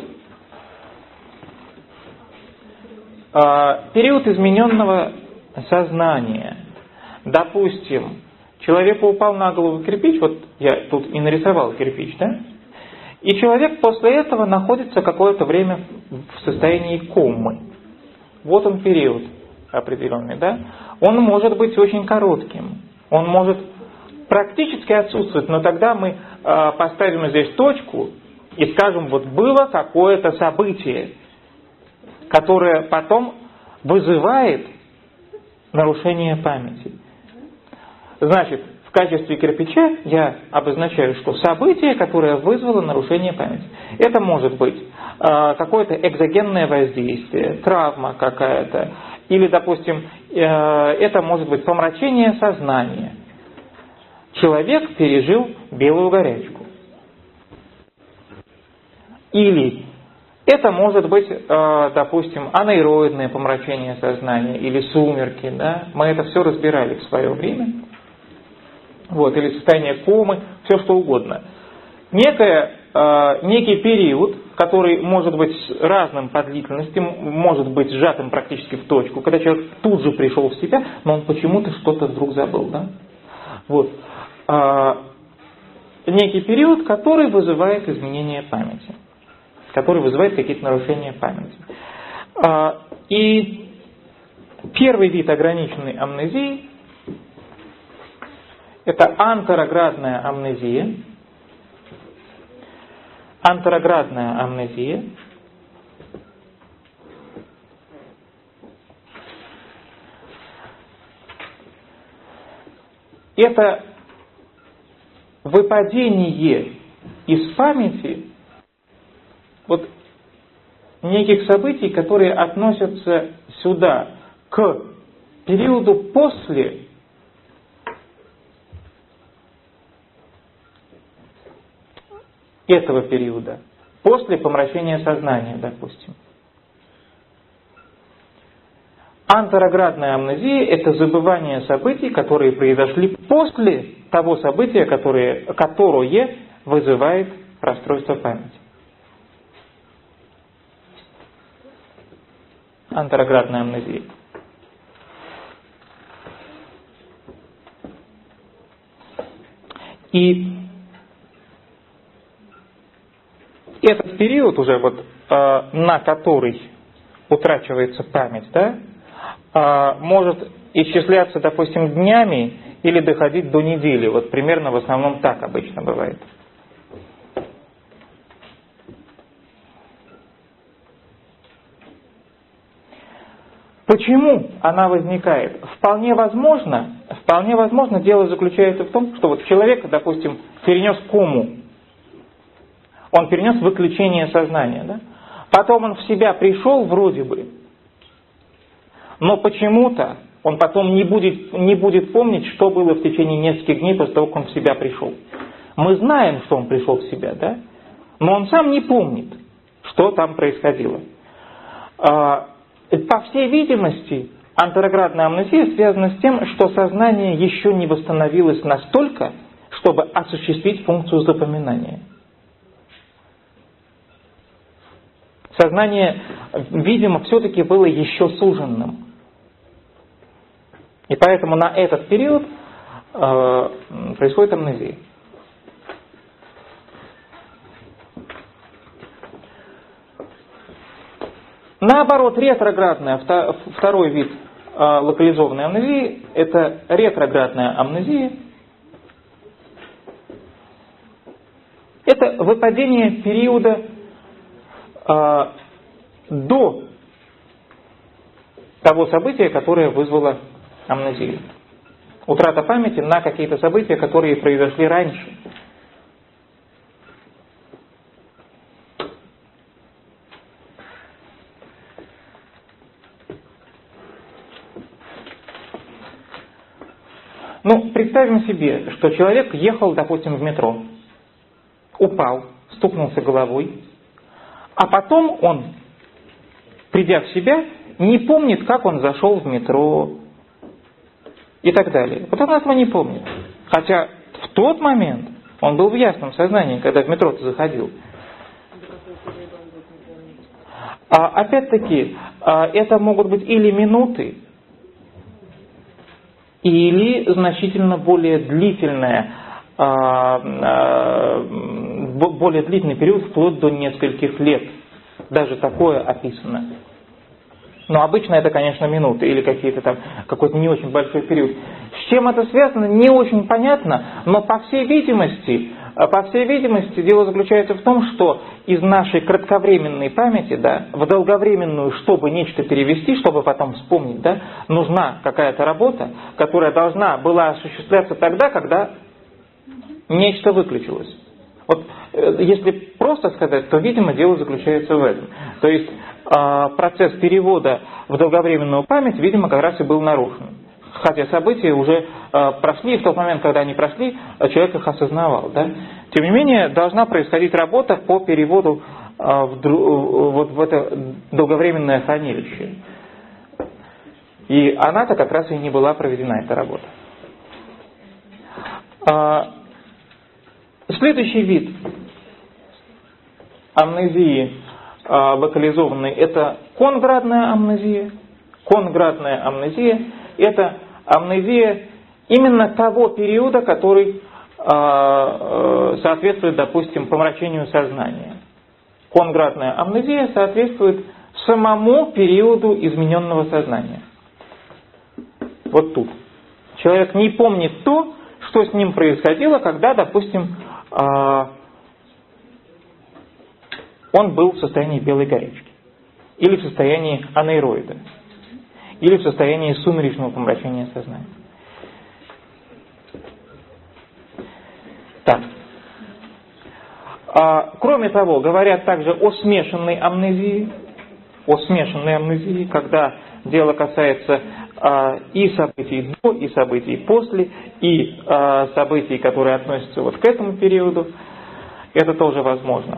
период измененного сознания. Допустим, человеку упал на голову кирпич, вот я тут и нарисовал кирпич, да? И человек после этого находится какое-то время в состоянии комы. Вот он период определенный, да? Он может быть очень коротким, он может практически отсутствовать, но тогда мы э, поставим здесь точку и скажем, вот было какое-то событие, которое потом вызывает нарушение памяти. Значит, в качестве кирпича я обозначаю, что событие, которое вызвало нарушение памяти. Это может быть э, какое-то экзогенное воздействие, травма какая-то, или, допустим, э, это может быть помрачение сознания. Человек пережил белую горячку. Или это может быть, э, допустим, анейроидное помрачение сознания или сумерки. Да? Мы это все разбирали в свое время. Вот, или состояние комы, все что угодно. Некое, э, некий период, который может быть разным по длительности, может быть сжатым практически в точку, когда человек тут же пришел в себя, но он почему-то что-то вдруг забыл. Да? Вот. некий период, который вызывает изменение памяти, который вызывает какие-то нарушения памяти. И первый вид ограниченной амнезии – это антероградная амнезия. Антероградная амнезия – это выпадение из памяти вот неких событий, которые относятся сюда, к периоду после этого периода, после помрачения сознания, допустим. Антероградная амнезия – это забывание событий, которые произошли после того события, которое, которое вызывает расстройство памяти. Антероградная амнезия. И этот период уже, вот, на который утрачивается память, да, может исчисляться, допустим, днями или доходить до недели. Вот примерно в основном так обычно бывает. Почему она возникает? Вполне возможно, вполне возможно, дело заключается в том, что вот человек, допустим, перенес кому, он перенес выключение сознания, да? Потом он в себя пришел вроде бы, но почему-то он потом не будет, не будет помнить, что было в течение нескольких дней после того, как он в себя пришел. Мы знаем, что он пришел в себя, да? Но он сам не помнит, что там происходило. По всей видимости, антероградная амнезия связана с тем, что сознание еще не восстановилось настолько, чтобы осуществить функцию запоминания. Сознание, видимо, все-таки было еще суженным. И поэтому на этот период э, происходит амнезия. Наоборот, ретроградная, второй вид э, локализованной амнезии, это ретроградная амнезия. Это выпадение периода э, до того события, которое вызвало амнезию. Утрата памяти на какие-то события, которые произошли раньше. Ну, представим себе, что человек ехал, допустим, в метро, упал, стукнулся головой, а потом он, придя в себя, не помнит, как он зашел в метро и так далее. Вот он этого не помнит. Хотя в тот момент он был в ясном сознании, когда в метро ты заходил. А, опять-таки, это могут быть или минуты, или значительно более длительная, более длительный период, вплоть до нескольких лет. Даже такое описано. Но обычно это, конечно, минуты или какие-то там, какой-то не очень большой период. С чем это связано, не очень понятно, но по всей видимости, по всей видимости, дело заключается в том, что из нашей кратковременной памяти, да, в долговременную, чтобы нечто перевести, чтобы потом вспомнить, да, нужна какая-то работа, которая должна была осуществляться тогда, когда нечто выключилось. Вот если просто сказать, то, видимо, дело заключается в этом. То есть процесс перевода в долговременную память, видимо, как раз и был нарушен. Хотя события уже прошли, и в тот момент, когда они прошли, человек их осознавал. Да? Тем не менее, должна происходить работа по переводу в, вот в это долговременное хранилище. И она-то как раз и не была проведена, эта работа. Следующий вид амнезии локализованной – это конградная амнезия. Конградная амнезия – это амнезия именно того периода, который соответствует, допустим, помрачению сознания. Конгратная амнезия соответствует самому периоду измененного сознания. Вот тут. Человек не помнит то, что с ним происходило, когда, допустим, он был в состоянии белой горячки, или в состоянии анейроида, или в состоянии сумеречного помрачения сознания. Так. А, кроме того, говорят также о смешанной амнезии, о смешанной амнезии, когда дело касается а, и событий до, и событий после, и а, событий, которые относятся вот к этому периоду. Это тоже возможно.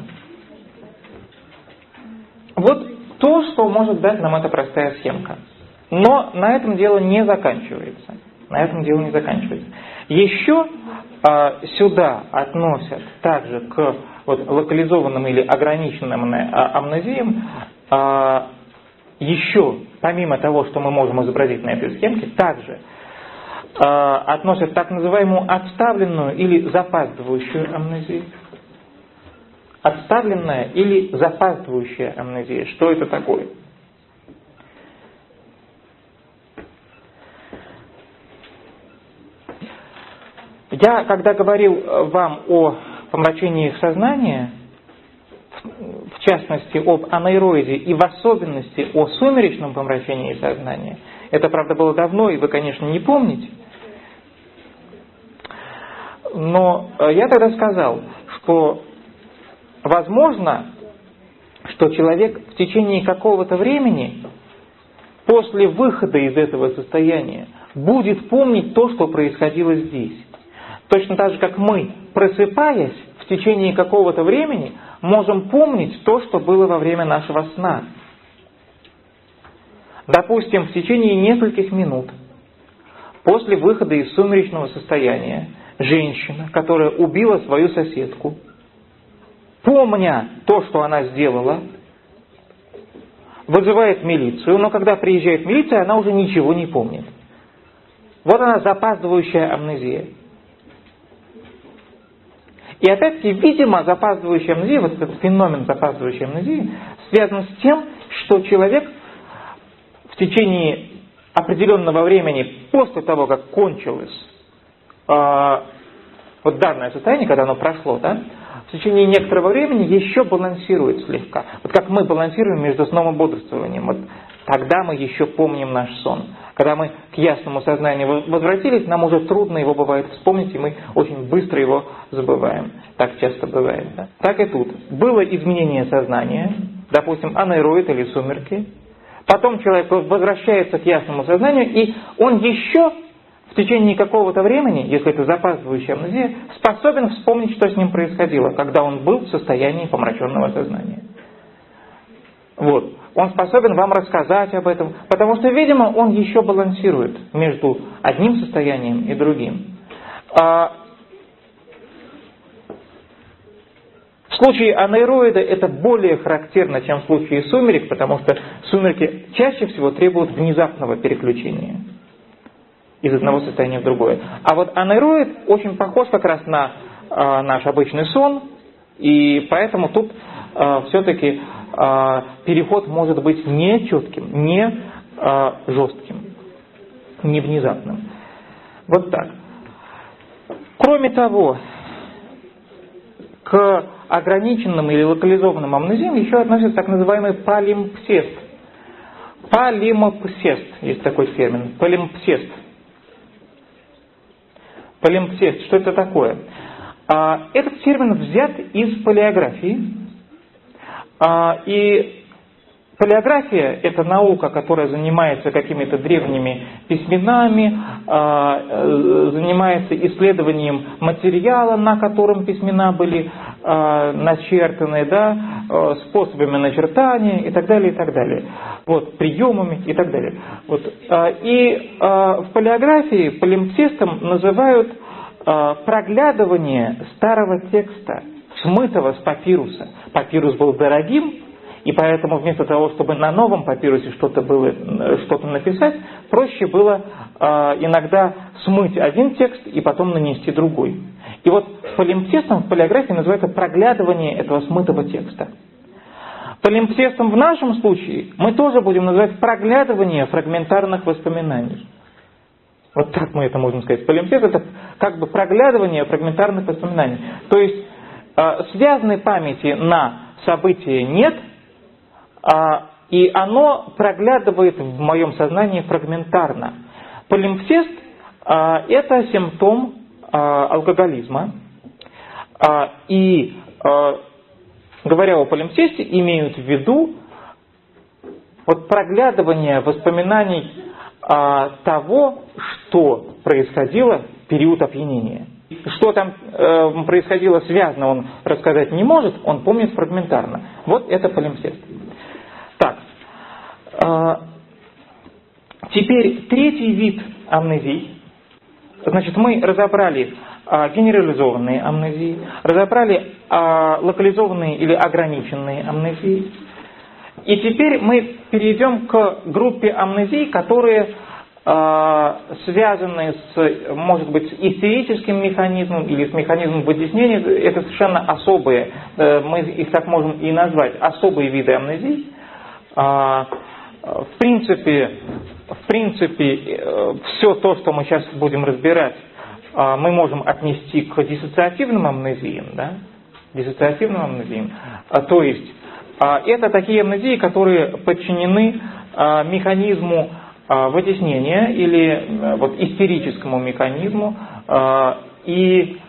Вот то, что может дать нам эта простая схемка. Но на этом дело не заканчивается. На этом дело не заканчивается. Еще а, сюда относят также к вот, локализованным или ограниченным амнезиям а, еще, помимо того, что мы можем изобразить на этой схемке, также а, относят так называемую отставленную или запаздывающую амнезию. Отставленная или запаздывающая амнезия. Что это такое? Я, когда говорил вам о помрачении сознания, в частности об анейроиде и в особенности о сумеречном помрачении сознания, это, правда, было давно, и вы, конечно, не помните, но я тогда сказал, что возможно, что человек в течение какого-то времени, после выхода из этого состояния, будет помнить то, что происходило здесь. Точно так же, как мы, просыпаясь в течение какого-то времени, можем помнить то, что было во время нашего сна. Допустим, в течение нескольких минут после выхода из сумеречного состояния женщина, которая убила свою соседку, помня то, что она сделала, вызывает милицию, но когда приезжает милиция, она уже ничего не помнит. Вот она, запаздывающая амнезия. И опять-таки, видимо, запаздывающая амнезия, вот этот феномен запаздывающей амнезии, связан с тем, что человек в течение определенного времени, после того, как кончилось э, вот данное состояние, когда оно прошло, да, в течение некоторого времени еще балансирует слегка. Вот как мы балансируем между сном и бодрствованием. Вот тогда мы еще помним наш сон. Когда мы к ясному сознанию возвратились, нам уже трудно его бывает вспомнить, и мы очень быстро его забываем. Так часто бывает. Да? Так и тут. Было изменение сознания, допустим, анейроид или сумерки. Потом человек возвращается к ясному сознанию, и он еще в течение какого-то времени, если это запаздывающая амнезия, способен вспомнить, что с ним происходило, когда он был в состоянии помраченного сознания. Вот. Он способен вам рассказать об этом, потому что, видимо, он еще балансирует между одним состоянием и другим. А в случае анейроида это более характерно, чем в случае сумерек, потому что сумерки чаще всего требуют внезапного переключения из одного состояния в другое. А вот анейроид очень похож как раз на а, наш обычный сон, и поэтому тут а, все-таки а, переход может быть не четким, не а, жестким, не внезапным. Вот так. Кроме того, к ограниченным или локализованным амнезиям еще относится так называемый полимпсест. Полимпсест, есть такой термин, полимпсест. Полимпсест, что это такое? Этот термин взят из палеографии. И палеография – это наука, которая занимается какими-то древними письменами, занимается исследованием материала, на котором письмена были начертаны, да, способами начертания и так далее, и так далее. Вот, приемами и так далее. Вот. И в палеографии полимпсестом называют проглядывание старого текста, смытого с папируса. Папирус был дорогим, и поэтому вместо того, чтобы на новом папирусе что-то было, что-то написать, проще было э, иногда смыть один текст и потом нанести другой. И вот полимпсестом в палеографии называется проглядывание этого смытого текста. Полимпсестом в нашем случае мы тоже будем называть проглядывание фрагментарных воспоминаний. Вот так мы это можем сказать. Полимпсест — это как бы проглядывание фрагментарных воспоминаний. То есть э, связанной памяти на событие нет, э, и оно проглядывает в моем сознании фрагментарно. Полимпсест э, — это симптом э, алкоголизма. Э, и э, говоря о полимпсесте, имеют в виду вот проглядывание воспоминаний а, того, что происходило в период опьянения. Что там э, происходило связано, он рассказать не может, он помнит фрагментарно. Вот это полимпсест. Так, э, теперь третий вид амнезий. Значит, мы разобрали а, генерализованные амнезии, разобрали а, локализованные или ограниченные амнезии. И теперь мы перейдем к группе амнезий, которые а, связаны с, может быть, с истерическим механизмом или с механизмом вытеснения. Это совершенно особые, мы их так можем и назвать, особые виды амнезий. А, в принципе, в принципе, все то, что мы сейчас будем разбирать, мы можем отнести к диссоциативным амнезиям, да? Диссоциативным амнезиям. То есть, это такие амнезии, которые подчинены механизму вытеснения или вот истерическому механизму. И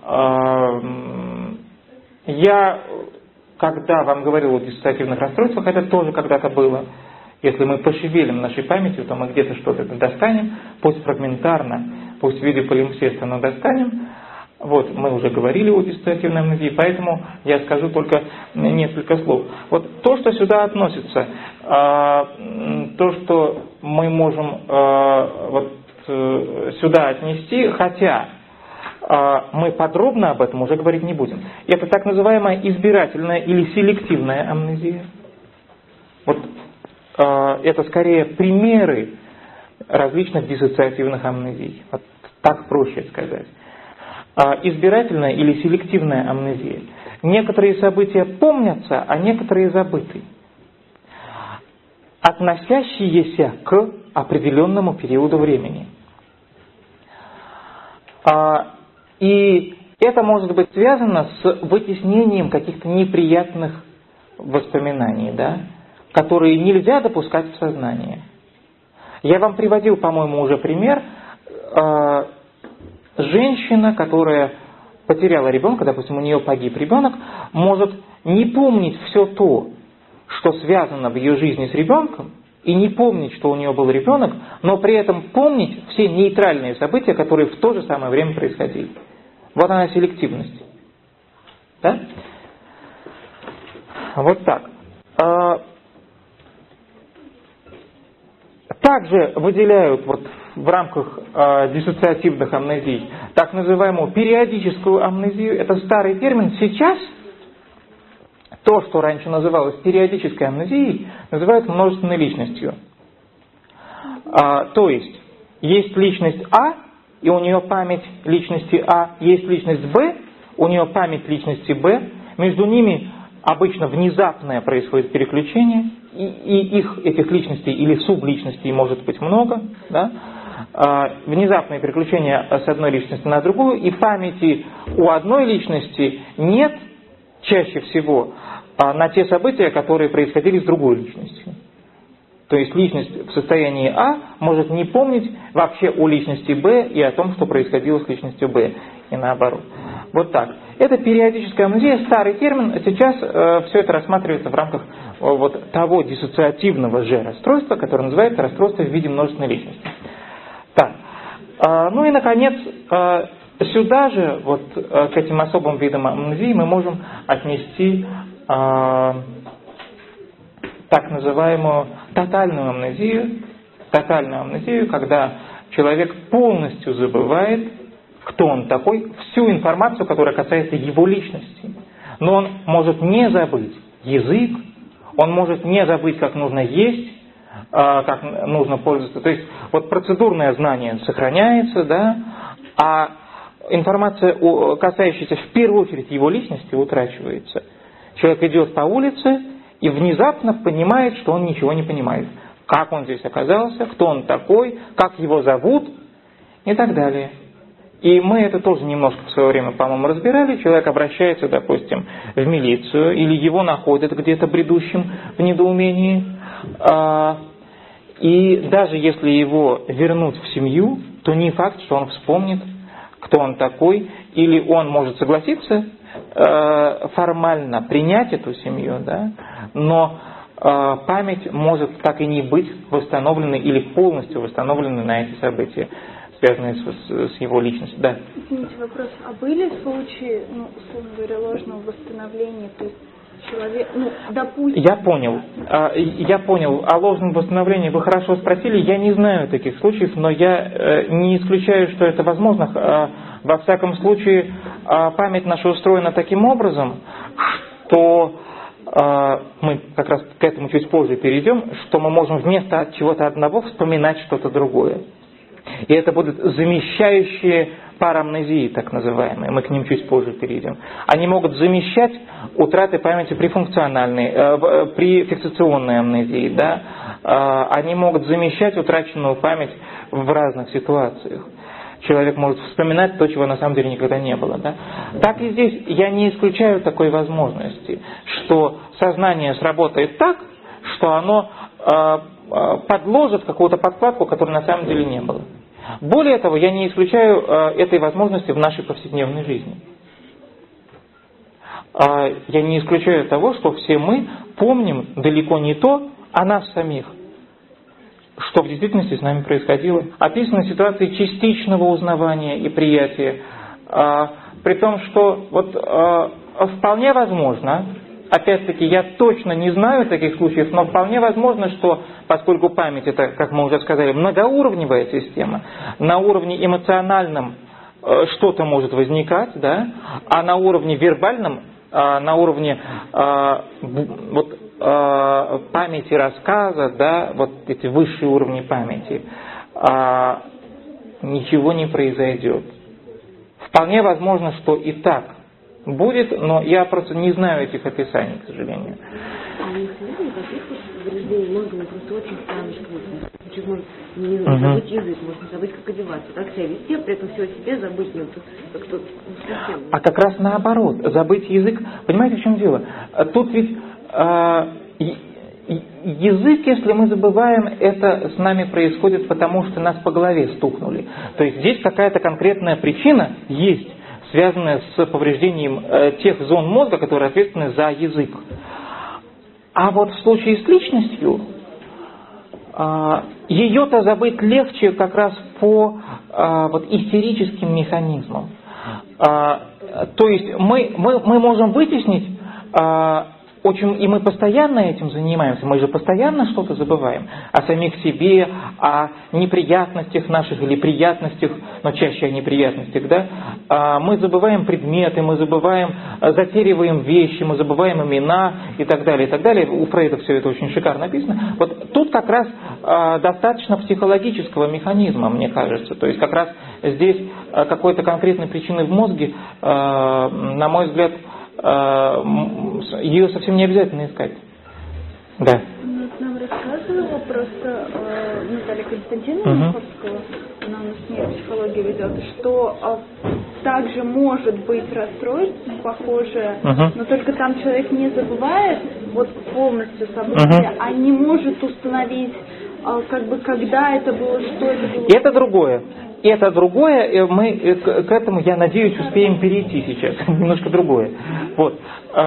я, когда вам говорил о диссоциативных расстройствах, это тоже когда-то было. Если мы пошевелим нашей памятью, то мы где-то что-то достанем, пусть фрагментарно, пусть в виде полимпсеста, но достанем. Вот, мы уже говорили о диссоциативной амнезии, поэтому я скажу только несколько слов. Вот то, что сюда относится, то, что мы можем вот сюда отнести, хотя мы подробно об этом уже говорить не будем. Это так называемая избирательная или селективная амнезия. Вот это скорее примеры различных диссоциативных амнезий. Вот так проще сказать. Избирательная или селективная амнезия. Некоторые события помнятся, а некоторые забыты, относящиеся к определенному периоду времени. И это может быть связано с вытеснением каких-то неприятных воспоминаний, да, которые нельзя допускать в сознание. Я вам приводил, по-моему, уже пример. Женщина, которая потеряла ребенка, допустим, у нее погиб ребенок, может не помнить все то, что связано в ее жизни с ребенком, и не помнить, что у нее был ребенок, но при этом помнить все нейтральные события, которые в то же самое время происходили. Вот она селективность. Да? Вот так. Также выделяют вот в рамках э, диссоциативных амнезий так называемую периодическую амнезию. Это старый термин. Сейчас то, что раньше называлось периодической амнезией, называют множественной личностью. А, то есть, есть личность А, и у нее память личности А, есть личность Б, у нее память личности Б, между ними обычно внезапное происходит переключение, и, и их, этих личностей или субличностей может быть много, да? а, внезапное переключение с одной личности на другую, и памяти у одной личности нет чаще всего а, на те события, которые происходили с другой личностью. То есть личность в состоянии А может не помнить вообще о личности Б и о том, что происходило с личностью Б, и наоборот. Вот так. Это периодическая амнезия, старый термин. Сейчас э, все это рассматривается в рамках э, вот того диссоциативного же расстройства, которое называется расстройство в виде множественной личности. Так. Э, ну и, наконец, э, сюда же, вот э, к этим особым видам амнезии, мы можем отнести э, так называемую тотальную амнезию. Тотальную амнезию, когда человек полностью забывает, кто он такой, всю информацию, которая касается его личности. Но он может не забыть язык, он может не забыть, как нужно есть, как нужно пользоваться. То есть вот процедурное знание сохраняется, да, а информация, касающаяся в первую очередь его личности, утрачивается. Человек идет по улице и внезапно понимает, что он ничего не понимает. Как он здесь оказался, кто он такой, как его зовут и так далее. И мы это тоже немножко в свое время, по-моему, разбирали. Человек обращается, допустим, в милицию, или его находят где-то бредущим в недоумении. И даже если его вернуть в семью, то не факт, что он вспомнит, кто он такой, или он может согласиться формально принять эту семью, да, но память может так и не быть восстановленной или полностью восстановленной на эти события, связанные с, с его личностью. Да. Извините, вопрос. А были случаи, ну, условно говоря, ложного восстановления, то есть человек, ну, допустим... Я понял. Я понял. О ложном восстановлении вы хорошо спросили. Я не знаю таких случаев, но я не исключаю, что это возможно. Во всяком случае, память наша устроена таким образом, что мы как раз к этому чуть позже перейдем, что мы можем вместо чего-то одного вспоминать что-то другое. И это будут замещающие парамнезии, так называемые. Мы к ним чуть позже перейдем. Они могут замещать утраты памяти при функциональной, э, при фиксационной амнезии. Да? Э, они могут замещать утраченную память в разных ситуациях. Человек может вспоминать то, чего на самом деле никогда не было. Да? Так и здесь я не исключаю такой возможности, что сознание сработает так, что оно э, подложит какую-то подкладку, которой на самом деле не было. Более того, я не исключаю э, этой возможности в нашей повседневной жизни. Э, я не исключаю того, что все мы помним далеко не то о нас самих, что в действительности с нами происходило. Описаны ситуации частичного узнавания и приятия, э, при том, что вот, э, вполне возможно, опять-таки, я точно не знаю таких случаев, но вполне возможно, что поскольку память это, как мы уже сказали, многоуровневая система, на уровне эмоциональном э, что-то может возникать, да, а на уровне вербальном, э, на уровне э, вот, э, памяти рассказа, да, вот эти высшие уровни памяти, э, ничего не произойдет. Вполне возможно, что и так будет, но я просто не знаю этих описаний, к сожалению. А не связано каких-то повреждений мозга, но просто очень странно свойственно. Человек может не uh-huh. забыть язык, может не забыть, как одеваться, как себя вести, а при этом все о себе забыть не как-то совсем. А как раз наоборот, забыть язык. Понимаете, в чем дело? Тут ведь э, язык, если мы забываем, это с нами происходит потому, что нас по голове стукнули. То есть здесь какая-то конкретная причина есть, связанная с повреждением э, тех зон мозга, которые ответственны за язык. А вот в случае с личностью, э, ее-то забыть легче как раз по э, вот, истерическим механизмам. Э, то есть мы, мы, мы можем вытеснить, э, очень, и мы постоянно этим занимаемся, мы же постоянно что-то забываем о самих себе, о неприятностях наших или приятностях, но чаще о неприятностях, да? Мы забываем предметы, мы забываем, затериваем вещи, мы забываем имена и так далее, и так далее. У Фрейда все это очень шикарно написано. Вот тут как раз достаточно психологического механизма, мне кажется. То есть как раз здесь какой-то конкретной причины в мозге, на мой взгляд, ее совсем не обязательно искать. Да. Нам рассказывала просто э, Наталья Константиновна Маховского, uh-huh. она у нас нейропсихологию ведет, что э, также может быть расстройство похожее, uh-huh. но только там человек не забывает вот полностью события, uh-huh. а не может установить, э, как бы, когда это было, что это было. Это другое. Это другое, мы к этому, я надеюсь, успеем перейти сейчас. Немножко другое. Вот.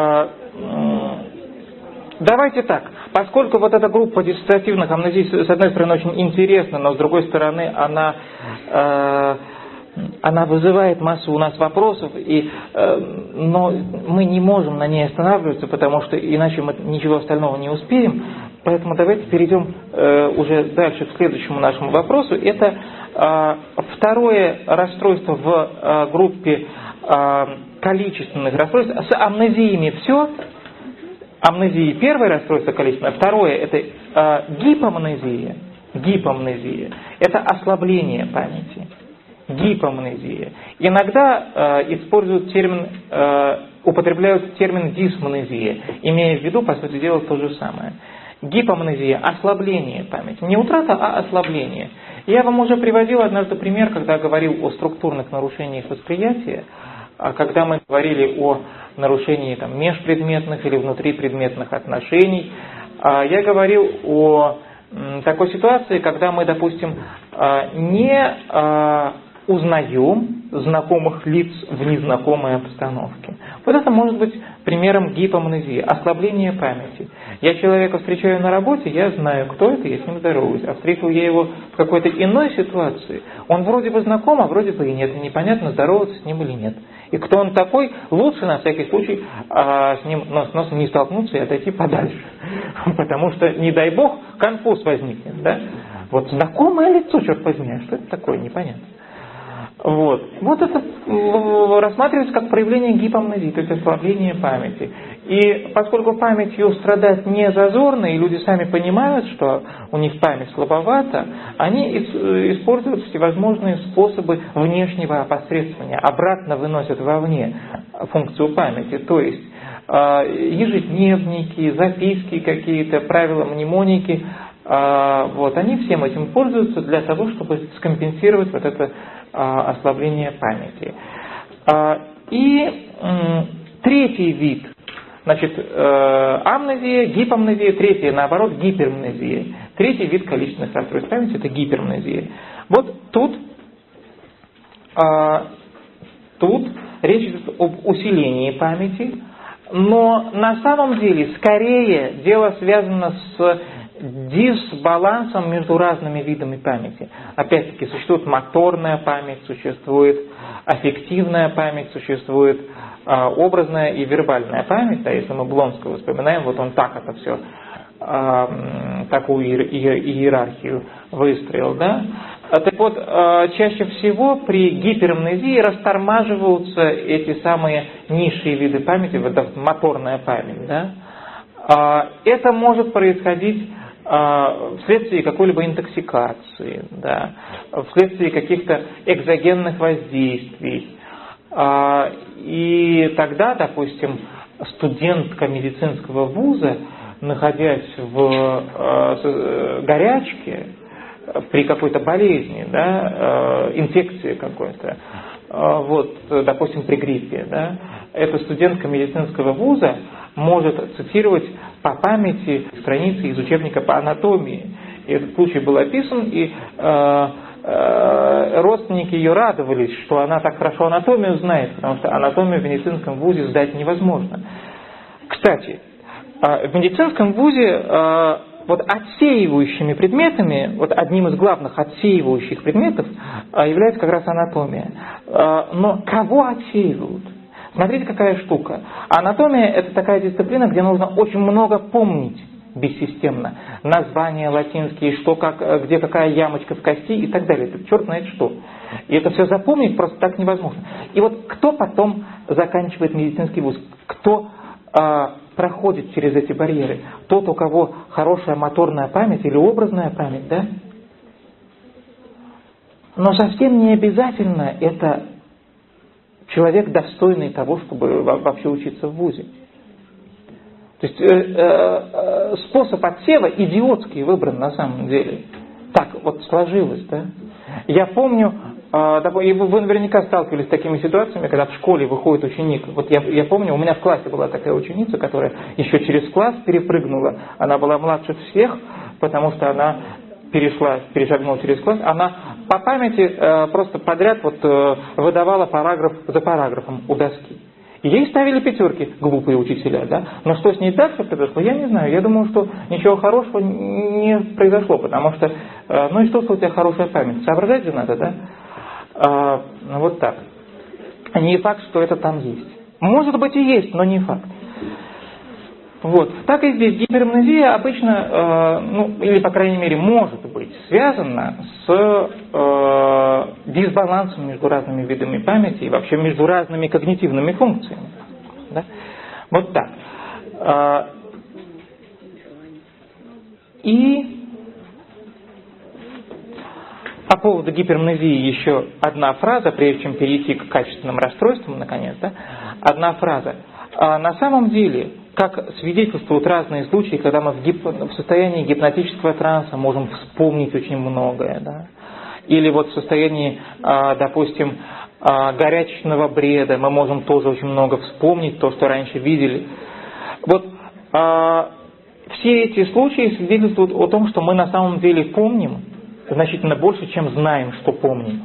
Давайте так. Поскольку вот эта группа диссоциативных амнезий, с одной стороны, очень интересна, но с другой стороны, она, она вызывает массу у нас вопросов, и, но мы не можем на ней останавливаться, потому что иначе мы ничего остального не успеем. Поэтому давайте перейдем уже дальше к следующему нашему вопросу. Это второе расстройство в группе количественных расстройств. С амнезиями все. Амнезия первое расстройство количественное. Второе это гипомнезия. Гипомнезия. Это ослабление памяти. гипомнезия. Иногда э, используют термин, э, употребляют термин дисмнезия, имея в виду, по сути дела, то же самое. Гипомнезия – ослабление памяти. Не утрата, а ослабление. Я вам уже приводил однажды пример, когда говорил о структурных нарушениях восприятия, когда мы говорили о нарушении там, межпредметных или внутрипредметных отношений. Я говорил о такой ситуации, когда мы, допустим, не узнаем знакомых лиц в незнакомой обстановке. Вот это может быть примером гипомнезии, ослабления памяти. Я человека встречаю на работе, я знаю, кто это, я с ним здороваюсь. А встретил я его в какой-то иной ситуации, он вроде бы знаком, а вроде бы и нет. И непонятно, здороваться с ним или нет. И кто он такой, лучше на всякий случай а, с ним нос носом не столкнуться и отойти подальше. Потому что, не дай бог, конфуз возникнет. Да? Вот знакомое лицо, черт возьми, а что это такое, непонятно. Вот. Вот это рассматривается как проявление гипомнезии, то есть ослабление памяти. И поскольку памятью страдать не зазорно, и люди сами понимают, что у них память слабовата, они используют всевозможные способы внешнего опосредствования, обратно выносят вовне функцию памяти, то есть ежедневники, записки какие-то, правила мнемоники. Вот, они всем этим пользуются для того, чтобы скомпенсировать вот это а, ослабление памяти. А, и м, третий вид, значит, э, амнезия, гипомнезия, третий, наоборот, гипермнезия. Третий вид количественных расстройств памяти – это гипермнезия. Вот тут, а, тут речь идет об усилении памяти, но на самом деле скорее дело связано с дисбалансом между разными видами памяти. Опять-таки, существует моторная память, существует аффективная память, существует э, образная и вербальная память. Да, если мы Блонского вспоминаем, вот он так это все, э, такую иерархию выстроил. Да? Так вот, э, чаще всего при гипермнезии растормаживаются эти самые низшие виды памяти, вот эта моторная память. Да? Э, это может происходить вследствие какой-либо интоксикации, да, вследствие каких-то экзогенных воздействий. И тогда, допустим, студентка медицинского вуза, находясь в горячке, при какой-то болезни, да, инфекции какой-то, вот, допустим, при гриппе, да, эта студентка медицинского вуза может цитировать по памяти страницы из учебника по анатомии. И этот случай был описан, и э, э, родственники ее радовались, что она так хорошо анатомию знает, потому что анатомию в медицинском вузе сдать невозможно. Кстати, э, в медицинском вузе э, вот отсеивающими предметами, вот одним из главных отсеивающих предметов э, является как раз анатомия. Э, но кого отсеивают? Смотрите, какая штука. Анатомия – это такая дисциплина, где нужно очень много помнить бессистемно. Названия латинские, что, как, где какая ямочка в кости и так далее. Это черт знает что. И это все запомнить просто так невозможно. И вот кто потом заканчивает медицинский вуз? Кто э, проходит через эти барьеры? Тот, у кого хорошая моторная память или образная память, да? Но совсем не обязательно это человек, достойный того, чтобы вообще учиться в вузе. То есть э, э, способ отсева идиотский выбран на самом деле. Так вот сложилось, да? Я помню, э, и вы наверняка сталкивались с такими ситуациями, когда в школе выходит ученик. Вот я, я помню, у меня в классе была такая ученица, которая еще через класс перепрыгнула. Она была младше всех, потому что она перешла, перешагнула через класс, она по памяти э, просто подряд вот, э, выдавала параграф за параграфом у доски. И ей ставили пятерки, глупые учителя, да? Но что с ней дальше произошло, я не знаю. Я думаю, что ничего хорошего не произошло, потому что, э, ну и что, что у тебя хорошая память? Соображать же надо, да? Э, вот так. Не факт, что это там есть. Может быть и есть, но не факт. Вот. Так и здесь гипермнезия обычно, э, ну, или по крайней мере может быть связана с э, дисбалансом между разными видами памяти и вообще между разными когнитивными функциями. Да? Вот так. Э, и По поводу гипермнезии еще одна фраза, прежде чем перейти к качественным расстройствам, наконец, да, одна фраза. А на самом деле, как свидетельствуют разные случаи, когда мы в, гип... в состоянии гипнотического транса можем вспомнить очень многое, да, или вот в состоянии, допустим, горячечного бреда мы можем тоже очень много вспомнить, то, что раньше видели. Вот все эти случаи свидетельствуют о том, что мы на самом деле помним значительно больше, чем знаем, что помним.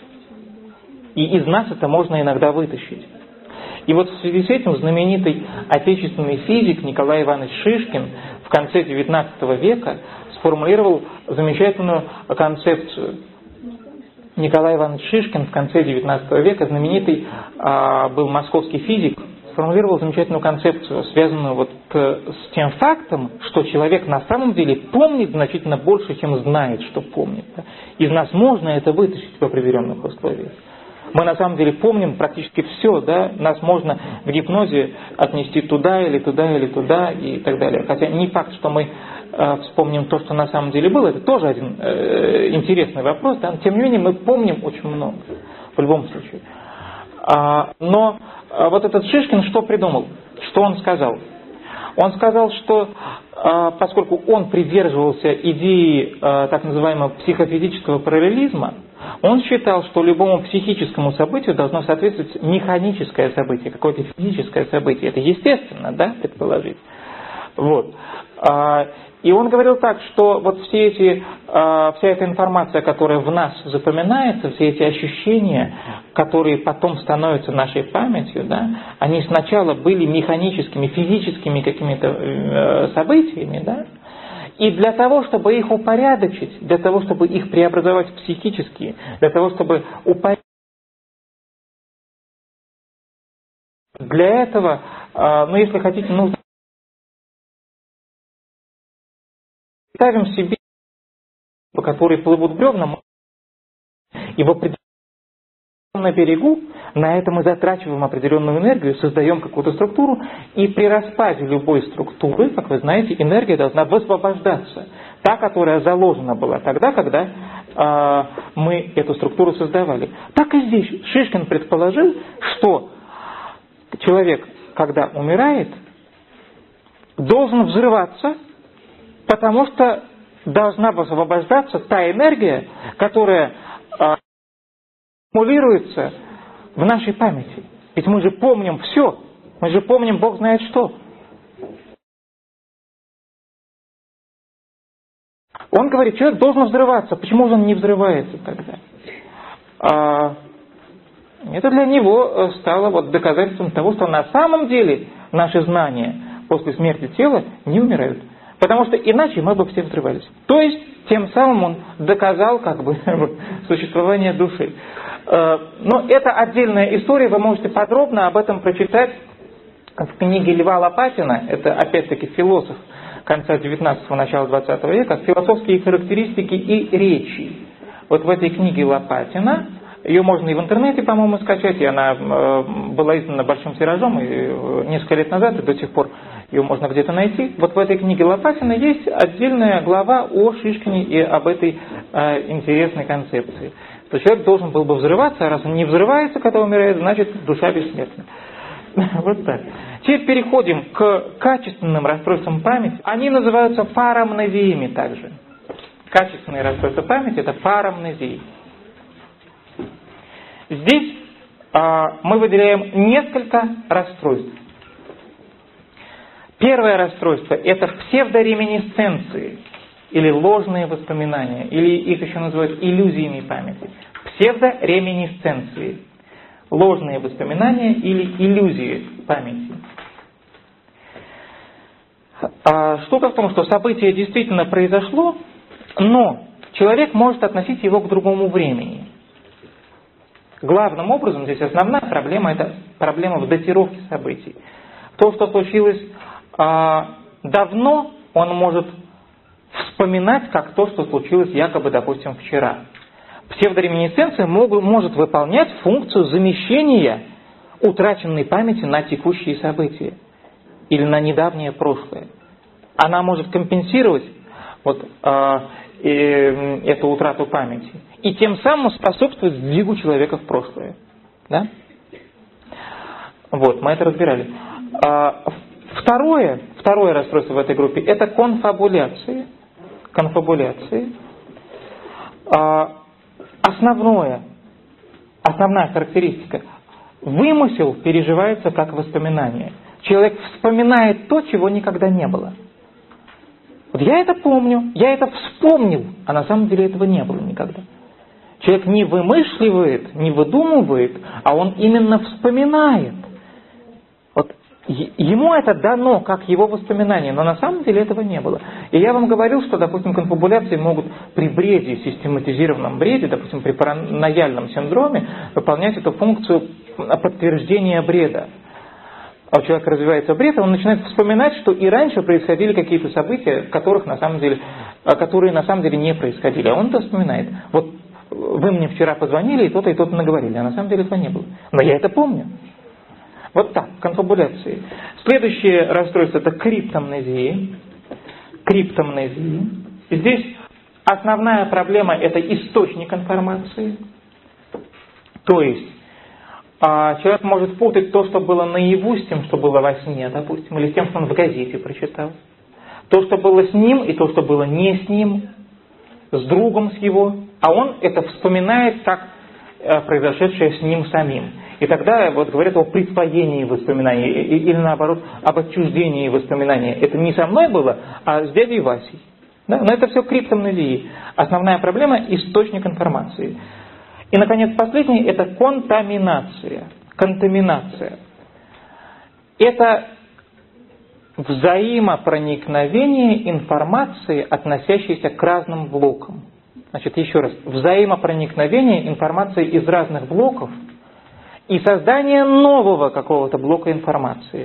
И из нас это можно иногда вытащить. И вот в связи с этим знаменитый отечественный физик Николай Иванович Шишкин в конце девятнадцатого века сформулировал замечательную концепцию. Николай Иванович Шишкин в конце девятнадцатого века, знаменитый а, был московский физик, сформулировал замечательную концепцию, связанную вот с тем фактом, что человек на самом деле помнит значительно больше, чем знает, что помнит. Из нас можно это вытащить в определенных условиях. Мы на самом деле помним практически все, да? Нас можно в гипнозе отнести туда или туда или туда и так далее. Хотя не факт, что мы э, вспомним то, что на самом деле было. Это тоже один э, интересный вопрос. Да? Тем не менее, мы помним очень много в любом случае. А, но а вот этот Шишкин что придумал? Что он сказал? Он сказал, что а, поскольку он придерживался идеи а, так называемого психофизического параллелизма, он считал, что любому психическому событию должно соответствовать механическое событие, какое-то физическое событие. Это естественно, да, предположить. Вот. И он говорил так, что вот все эти, вся эта информация, которая в нас запоминается, все эти ощущения, которые потом становятся нашей памятью, да, они сначала были механическими, физическими какими-то событиями, да, и для того, чтобы их упорядочить, для того, чтобы их преобразовать психически, для того, чтобы упорядочить, для этого, ну если хотите, нужно ставим себе, по которой плывут бревна, и в определенном на берегу, на это мы затрачиваем определенную энергию, создаем какую-то структуру, и при распаде любой структуры, как вы знаете, энергия должна высвобождаться. Та, которая заложена была тогда, когда э, мы эту структуру создавали. Так и здесь Шишкин предположил, что человек, когда умирает, должен взрываться, потому что должна высвобождаться та энергия, которая э, аккумулируется в нашей памяти. Ведь мы же помним все. Мы же помним Бог знает что. Он говорит, человек должен взрываться. Почему же он не взрывается тогда? А, это для него стало вот доказательством того, что на самом деле наши знания после смерти тела не умирают. Потому что иначе мы бы все взрывались. То есть, тем самым он доказал как бы существование души. Но это отдельная история, вы можете подробно об этом прочитать в книге Льва Лопатина. Это опять-таки философ конца девятнадцатого, начала двадцатого века, философские характеристики и речи. Вот в этой книге Лопатина, ее можно и в интернете, по-моему, скачать, и она была издана большим тиражом и несколько лет назад, и до сих пор ее можно где-то найти. Вот в этой книге Лопатина есть отдельная глава о Шишкине и об этой э, интересной концепции. Что человек должен был бы взрываться, а раз он не взрывается, когда умирает, значит душа бессмертна. Вот так. Теперь переходим к качественным расстройствам памяти. Они называются парамнезиями также. Качественные расстройства памяти – это парамнезии. Здесь а, мы выделяем несколько расстройств. Первое расстройство – это псевдореминисценции, или ложные воспоминания, или их еще называют иллюзиями памяти. Псевдореминисценции. Ложные воспоминания или иллюзии памяти. А штука в том, что событие действительно произошло, но человек может относить его к другому времени. Главным образом здесь основная проблема – это проблема в датировке событий. То, что случилось а, давно, он может вспоминать как то, что случилось якобы, допустим, вчера. Псевдореминисценция могут, может выполнять функцию замещения утраченной памяти на текущие события или на недавнее прошлое. Она может компенсировать вот, а, и, эту утрату памяти. И тем самым способствует сдвигу человека в прошлое. Да? Вот, мы это разбирали. А, второе, второе расстройство в этой группе – это конфабуляции. Конфабуляции. А, основное, основная характеристика – вымысел переживается как воспоминание. Человек вспоминает то, чего никогда не было. Вот я это помню, я это вспомнил, а на самом деле этого не было никогда. Человек не вымышливает, не выдумывает, а он именно вспоминает. Вот ему это дано как его воспоминание, но на самом деле этого не было. И я вам говорил, что, допустим, конфабуляции могут при бреде, систематизированном бреде, допустим, при паранояльном синдроме, выполнять эту функцию подтверждения бреда. А у человека развивается бред, он начинает вспоминать, что и раньше происходили какие-то события, которых на самом деле, которые на самом деле не происходили. А он это вспоминает. Вот вы мне вчера позвонили, и то-то, и то-то наговорили, а на самом деле этого не было. Но я это помню. Вот так, конфабуляции. Следующее расстройство – это криптомнезия. Криптомнезия. Здесь основная проблема – это источник информации. То есть, человек может путать то, что было наяву, с тем, что было во сне, допустим, или с тем, что он в газете прочитал. То, что было с ним, и то, что было не с ним, с другом с его. А он это вспоминает как произошедшее с ним самим. И тогда вот говорят о присвоении воспоминаний, или наоборот, об отчуждении воспоминаний. Это не со мной было, а с дядей Васей. Да? Но это все криптомнезия. Основная проблема – источник информации. И, наконец, последнее – это контаминация. Контаминация. Это взаимопроникновение информации, относящейся к разным блокам. Значит, еще раз. Взаимопроникновение информации из разных блоков и создание нового какого-то блока информации.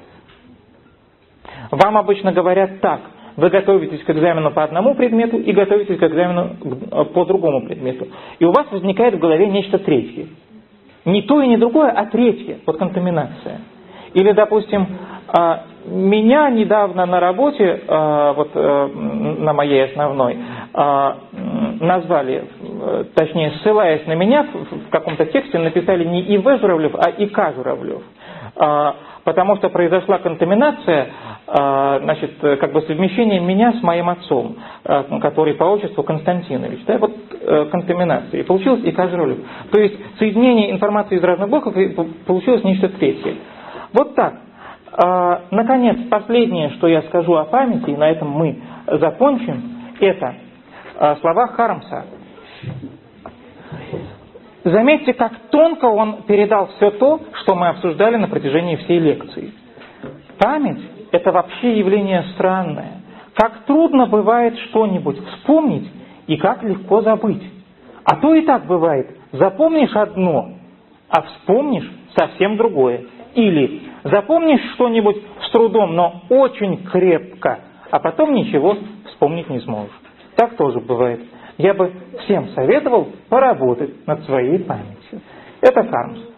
Вам обычно говорят так. Вы готовитесь к экзамену по одному предмету и готовитесь к экзамену по другому предмету. И у вас возникает в голове нечто третье. Не то и не другое, а третье. Вот контаминация. Или, допустим, меня недавно на работе, вот на моей основной, назвали, точнее, ссылаясь на меня, в каком-то тексте написали не И В Журавлев, а И К Журавлев. Потому что произошла контаминация, значит, как бы совмещение меня с моим отцом, который по отчеству Константинович. Да, вот контаминация. И получилось И К Журавлев. То есть соединение информации из разных блоков, и получилось нечто третье. Вот так. Наконец, последнее, что я скажу о памяти, и на этом мы закончим, это слова Хармса. Заметьте, как тонко он передал все то, что мы обсуждали на протяжении всей лекции. Память – это вообще явление странное. Как трудно бывает что-нибудь вспомнить и как легко забыть. А то и так бывает. Запомнишь одно, а вспомнишь совсем другое. Или запомнишь что-нибудь с трудом, но очень крепко, а потом ничего вспомнить не сможешь. Так тоже бывает. Я бы всем советовал поработать над своей памятью. Это Хармс.